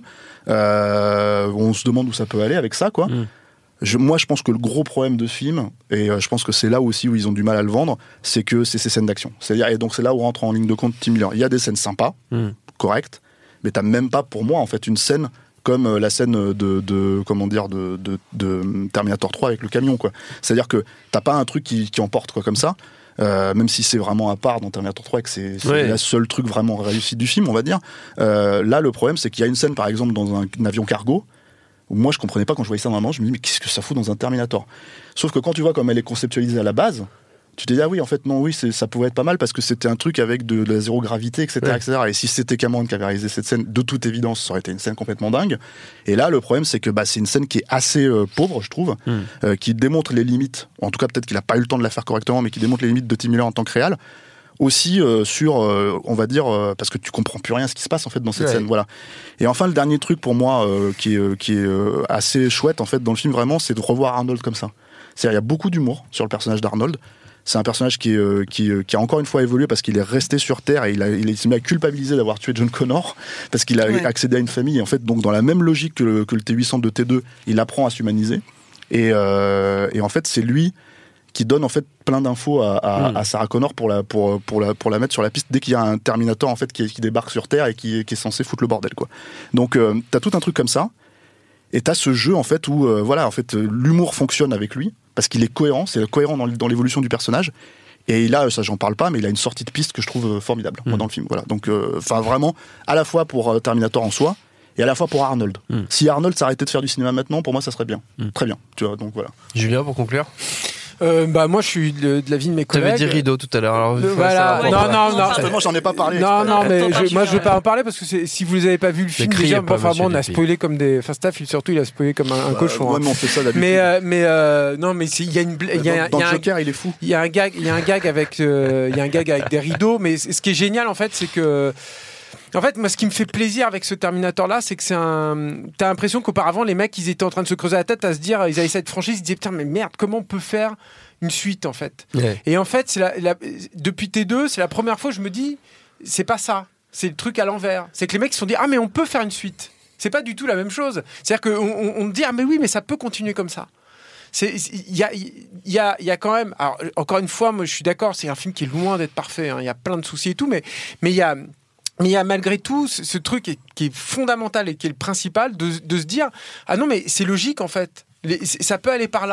Euh, on se demande où ça peut aller avec ça, quoi. Mmh. Je, moi, je pense que le gros problème de ce film, et euh, je pense que c'est là aussi où ils ont du mal à le vendre, c'est que c'est ces scènes d'action. C'est-à-dire, et donc c'est là où rentre en ligne de compte Tim Miller. Il y a des scènes sympas, mmh. correctes. Mais t'as même pas, pour moi, en fait, une scène comme la scène de, de comment dire, de, de, de Terminator trois avec le camion, quoi. C'est-à-dire que t'as pas un truc qui, qui emporte, quoi, comme ça, euh, même si c'est vraiment à part dans Terminator trois et que c'est, c'est ouais. le seul truc vraiment réussi du film, on va dire. Euh, là, le problème, c'est qu'il y a une scène, par exemple, dans un, un avion cargo, où moi, je comprenais pas quand je voyais ça dans un moment, je me dis, mais qu'est-ce que ça fout dans un Terminator ? Sauf que quand tu vois comme elle est conceptualisée à la base, tu te dis, ah oui, en fait, non, oui, c'est, ça pouvait être pas mal parce que c'était un truc avec de, de la zéro gravité, et cetera, ouais. et cetera. Et si c'était Cameron qui avait réalisé cette scène, de toute évidence, ça aurait été une scène complètement dingue. Et là, le problème, c'est que bah, c'est une scène qui est assez euh, pauvre, je trouve, mm. euh, qui démontre les limites, en tout cas, peut-être qu'il a pas eu le temps de la faire correctement, mais qui démontre les limites de Tim Miller en tant que réal. Aussi euh, sur, euh, on va dire, euh, parce que tu comprends plus rien ce qui se passe en fait dans cette ouais. scène, voilà. Et enfin, le dernier truc pour moi euh, qui est, euh, qui est euh, assez chouette en fait dans le film vraiment, c'est de revoir Arnold comme ça. C'est-à-dire, il y a beaucoup d'humour sur le personnage d'Arnold. C'est un personnage qui, euh, qui, euh, qui a encore une fois évolué parce qu'il est resté sur Terre et il, a, il s'est mis à culpabiliser d'avoir tué John Connor parce qu'il a ouais. accédé à une famille. Et en fait, donc dans la même logique que le, que le T huit cents de T deux, il apprend à s'humaniser. Et, euh, et en fait, c'est lui qui donne en fait plein d'infos à, à, mmh. à Sarah Connor pour la, pour, pour, la, pour la mettre sur la piste dès qu'il y a un Terminator en fait, qui, qui débarque sur Terre et qui, qui est censé foutre le bordel, quoi. Donc, euh, t'as tout un truc comme ça. Et t'as ce jeu en fait où euh, voilà en fait l'humour fonctionne avec lui parce qu'il est cohérent, c'est cohérent dans, dans l'évolution du personnage. Et il a, ça j'en parle pas, mais il a une sortie de piste que je trouve formidable mmh. moi, dans le film. Voilà. Donc, enfin euh, vraiment, à la fois pour euh, Terminator en soi et à la fois pour Arnold. Mmh. Si Arnold s'arrêtait de faire du cinéma maintenant, pour moi ça serait bien, mmh. très bien. Tu vois, donc voilà. Julien, pour conclure. Euh, bah moi je suis de, de l'avis de mes collègues. Tu avais dit rideau tout à l'heure. Alors, euh, voilà. Ouais, non non non. Certainement j'en ai pas parlé. Non non mais je, moi je vais pas en parler parce que c'est, si vous avez pas vu le film déjà, bon, enfin bon on a spoilé comme des, enfin Staff surtout il a spoilé comme un, un bah, cochon. Ouais, hein. Mais on fait ça d'habitude. Mais euh, mais euh, non mais il y a une, il y a, dans, y a dans un Joker il est fou. Il y a un gag, il y a un gag avec, il euh, y a un gag avec des rideaux. Mais ce qui est génial en fait c'est que en fait, moi, ce qui me fait plaisir avec ce Terminator-là, c'est que c'est un. T'as l'impression qu'auparavant, les mecs, ils étaient en train de se creuser la tête à se dire, ils avaient cette franchise, ils se disaient putain, mais merde, comment on peut faire une suite en fait. Ouais. Et en fait, c'est la, la, depuis T deux, c'est la première fois que je me dis, c'est pas ça, c'est le truc à l'envers. C'est que les mecs se sont dit, ah mais on peut faire une suite. C'est pas du tout la même chose. C'est-à-dire qu'on on, on dit, ah mais oui, mais ça peut continuer comme ça. Il y a, y, a, y a quand même, alors encore une fois, moi je suis d'accord, c'est un film qui est loin d'être parfait. Il hein, y a plein de soucis et tout, mais mais il y a Mais il y a malgré tout ce, ce truc qui est, qui est fondamental et qui est le principal de, de se dire ah non mais c'est logique en fait, Les, ça peut aller par là.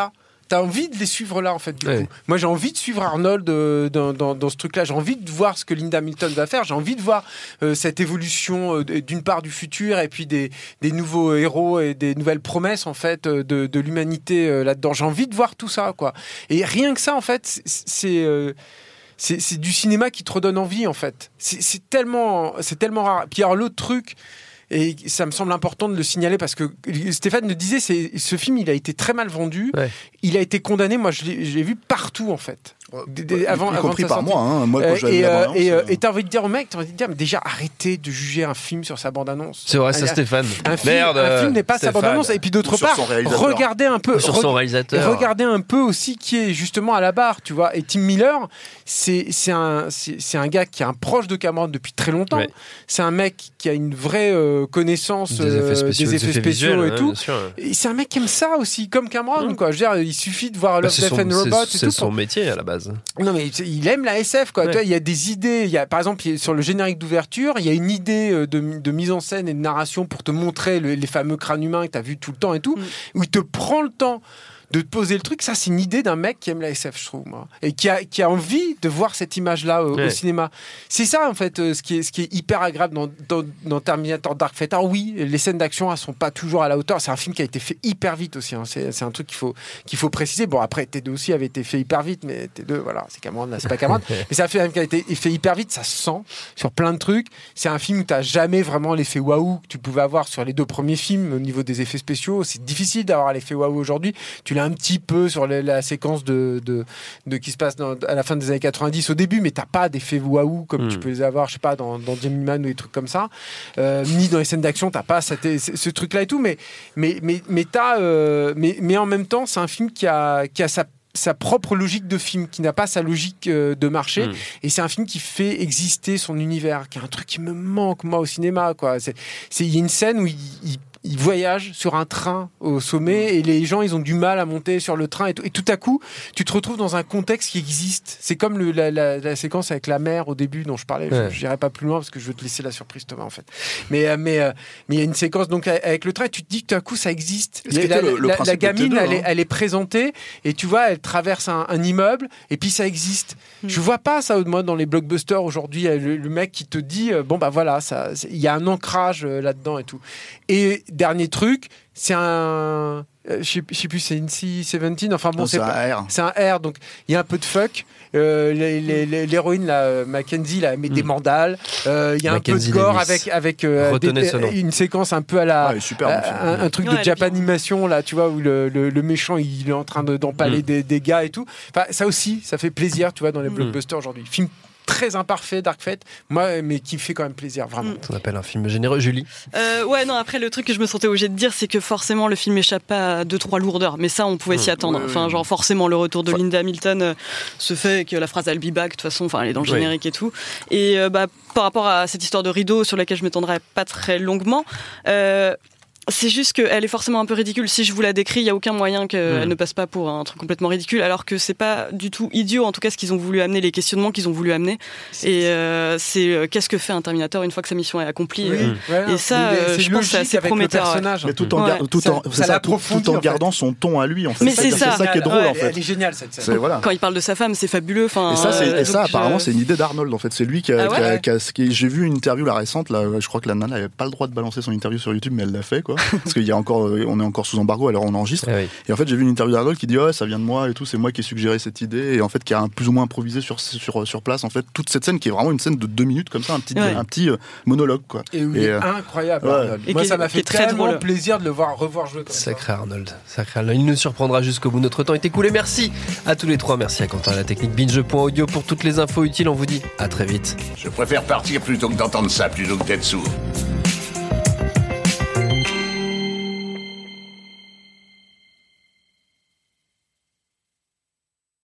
t'as envie de les suivre là en fait. Du ouais. coup, moi j'ai envie de suivre Arnold euh, dans, dans, dans ce truc-là. J'ai envie de voir ce que Linda Hamilton va faire. J'ai envie de voir euh, cette évolution euh, d'une part du futur et puis des, des nouveaux héros et des nouvelles promesses en fait de, de l'humanité euh, là-dedans. J'ai envie de voir tout ça quoi. Et rien que ça en fait, c'est, c'est euh, C'est, c'est du cinéma qui te redonne envie en fait. C'est, c'est tellement, c'est tellement rare. Puis alors l'autre truc, et ça me semble important de le signaler parce que Stéphane le disait, c'est ce film il a été très mal vendu. Ouais. Il a été condamné. Moi je l'ai, je l'ai vu partout en fait. Des, des, avant, y avant compris par moi, hein. Moi, quand euh, et, euh, et, euh, et t'as envie de dire au mec, t'as envie de dire, mais déjà arrêtez de juger un film sur sa bande-annonce. C'est vrai, ça, Stéphane. Un film, Merde, un film n'est pas Stéphane. sa bande-annonce. Et puis d'autre part, regardez un peu, ou sur son réalisateur. Regardez un peu aussi qui est justement à la barre, tu vois. Et Tim Miller, c'est c'est un c'est, c'est un gars qui est un proche de Cameron depuis très longtemps. Ouais. C'est un mec qui a une vraie euh, connaissance des effets spéciaux, des effets des effets spéciaux visuels, et tout. Ouais, et c'est un mec qui aime ça aussi, comme Cameron, mmh. quoi. Je veux dire, il suffit de voir bah, Love, Death and Robots. C'est, c'est tout son pour... métier à la base. Non mais il aime la S F quoi. Ouais. Tu vois, il y a des idées. Il y a par exemple sur le générique d'ouverture, il y a une idée de, de mise en scène et de narration pour te montrer le, les fameux crânes humains que t'as vu tout le temps et tout, mmh. où il te prend le temps de te poser le truc. Ça, c'est une idée d'un mec qui aime la S F, je trouve, moi, et qui a, qui a envie de voir cette image-là au, ouais. au cinéma. C'est ça, en fait, euh, ce qui est, ce qui est hyper agréable dans, dans, dans Terminator Dark Fate. Alors oui, les scènes d'action, elles sont pas toujours à la hauteur. C'est un film qui a été fait hyper vite aussi. Hein. C'est, c'est un truc qu'il faut, qu'il faut préciser. Bon, après, T deux aussi avait été fait hyper vite, mais T deux, voilà, c'est Cameron, là, c'est pas Cameron. Mais c'est un film qui a été fait hyper vite, ça se sent sur plein de trucs. C'est un film où t'as jamais vraiment l'effet waouh que tu pouvais avoir sur les deux premiers films au niveau des effets spéciaux. C'est difficile d'avoir l'effet waouh aujourd'hui. Tu l'as un petit peu sur la, la séquence de, de, de qui se passe dans, à la fin des années quatre-vingt-dix au début, mais t'as pas d'effet waouh comme mm. tu peux les avoir, je sais pas, dans, dans Gemini Man ou des trucs comme ça, euh, ni dans les scènes d'action, t'as pas cette, ce truc-là et tout, mais, mais, mais, mais, t'as, euh, mais, mais en même temps, c'est un film qui a, qui a sa sa propre logique de film, qui n'a pas sa logique euh, de marché, mmh. et c'est un film qui fait exister son univers, qui est un truc qui me manque moi au cinéma, quoi. C'est, c'est, il y a une scène où il, il ils voyagent sur un train au sommet et les gens ils ont du mal à monter sur le train et tout, et tout à coup tu te retrouves dans un contexte qui existe. C'est comme le, la, la, la séquence avec la mer au début dont je parlais. Ouais. Je n'irai pas plus loin parce que je veux te laisser la surprise Thomas en fait. Mais mais mais il y a une séquence donc avec le train et tu te dis que tout à coup ça existe. La, le, le la, la gamine deux, elle, hein. est, elle est présentée et tu vois elle traverse un, un immeuble et puis ça existe. Mmh. Je vois pas ça moi dans les blockbusters aujourd'hui, le, le mec qui te dit bon bah voilà ça il y a un ancrage là-dedans et tout. Et dernier truc, c'est un, je sais, je sais plus, c'est une C dix-sept, enfin bon, non, c'est, c'est pas, un R. C'est un R, donc il y a un peu de fuck. Euh, les, les, les, l'héroïne, là, Mackenzie, là, met mm. des mandales. Il euh, y a Mackenzie un peu de gore Lewis. avec, avec euh, des, une séquence un peu à la, ouais, super, à, un, un truc ouais, de Japanimation, là, tu vois, où le, le, le méchant il est en train de, d'empaler mm. des, des gars et tout. Enfin, ça aussi, ça fait plaisir, tu vois, dans les mm. blockbusters aujourd'hui. Film très imparfait, Dark Fate, moi, mais qui me fait quand même plaisir, vraiment. On appelle un film généreux, Julie. Euh, ouais, non, après, le truc que je me sentais obligée de dire, c'est que forcément, le film échappe pas à deux, trois lourdeurs, mais ça, on pouvait mmh. s'y attendre. Ouais, enfin, genre, forcément, le retour de Linda Hamilton euh, se fait que la phrase I'll be back, de toute façon, enfin, elle est dans le générique ouais. et tout. Et, euh, bah, par rapport à cette histoire de rideau, sur laquelle je m'étendrai pas très longuement, euh, c'est juste qu'elle est forcément un peu ridicule. Si je vous la décris, il n'y a aucun moyen qu'elle mmh. ne passe pas pour un truc complètement ridicule, alors que c'est pas du tout idiot, en tout cas, ce qu'ils ont voulu amener, les questionnements qu'ils ont voulu amener. C'est et euh, c'est euh, qu'est-ce que fait un Terminator une fois que sa mission est accomplie. Oui. Euh, ouais, et ça, euh, je pense que c'est assez prometteur. Mais tout en, ouais. gar- tout en, ça, ça, tout, tout en gardant en son ton à lui, en fait. Mais c'est, c'est ça. ça qui est drôle, ouais, en fait. Elle est géniale, cette scène. C'est, voilà. Quand il parle de sa femme, c'est fabuleux. Et ça, c'est, euh, et ça apparemment, c'est une idée d'Arnold, en fait. C'est lui qui a, ah ouais qui a, qui a, qui a, j'ai vu une interview là récente, là, je crois que la nana n'avait pas le droit de balancer son interview sur YouTube, mais elle l'a fait, quoi. Parce qu'il y a encore on est encore sous embargo, alors on enregistre. Ah oui. Et en fait, j'ai vu une interview d'Arnold qui dit ouais, ça vient de moi et tout, c'est moi qui ai suggéré cette idée, et en fait, qui a un, plus ou moins improvisé sur, sur, sur place, en fait, toute cette scène qui est vraiment une scène de deux minutes comme ça, un petit, ouais. un petit euh, monologue, quoi. Et, oui, et euh, incroyable, ouais. Arnold. Et moi, ça m'a fait très drôle. Plaisir de le voir revoir jouer comme Sacré ça. Arnold. Sacré Arnold. Il nous surprendra jusqu'au bout. Notre temps est écoulé. Merci à tous les trois. Merci à Quentin à la technique. Binge point audio pour toutes les infos utiles. On vous dit à très vite. Je préfère partir plutôt que d'entendre ça, plutôt que d'être sourd.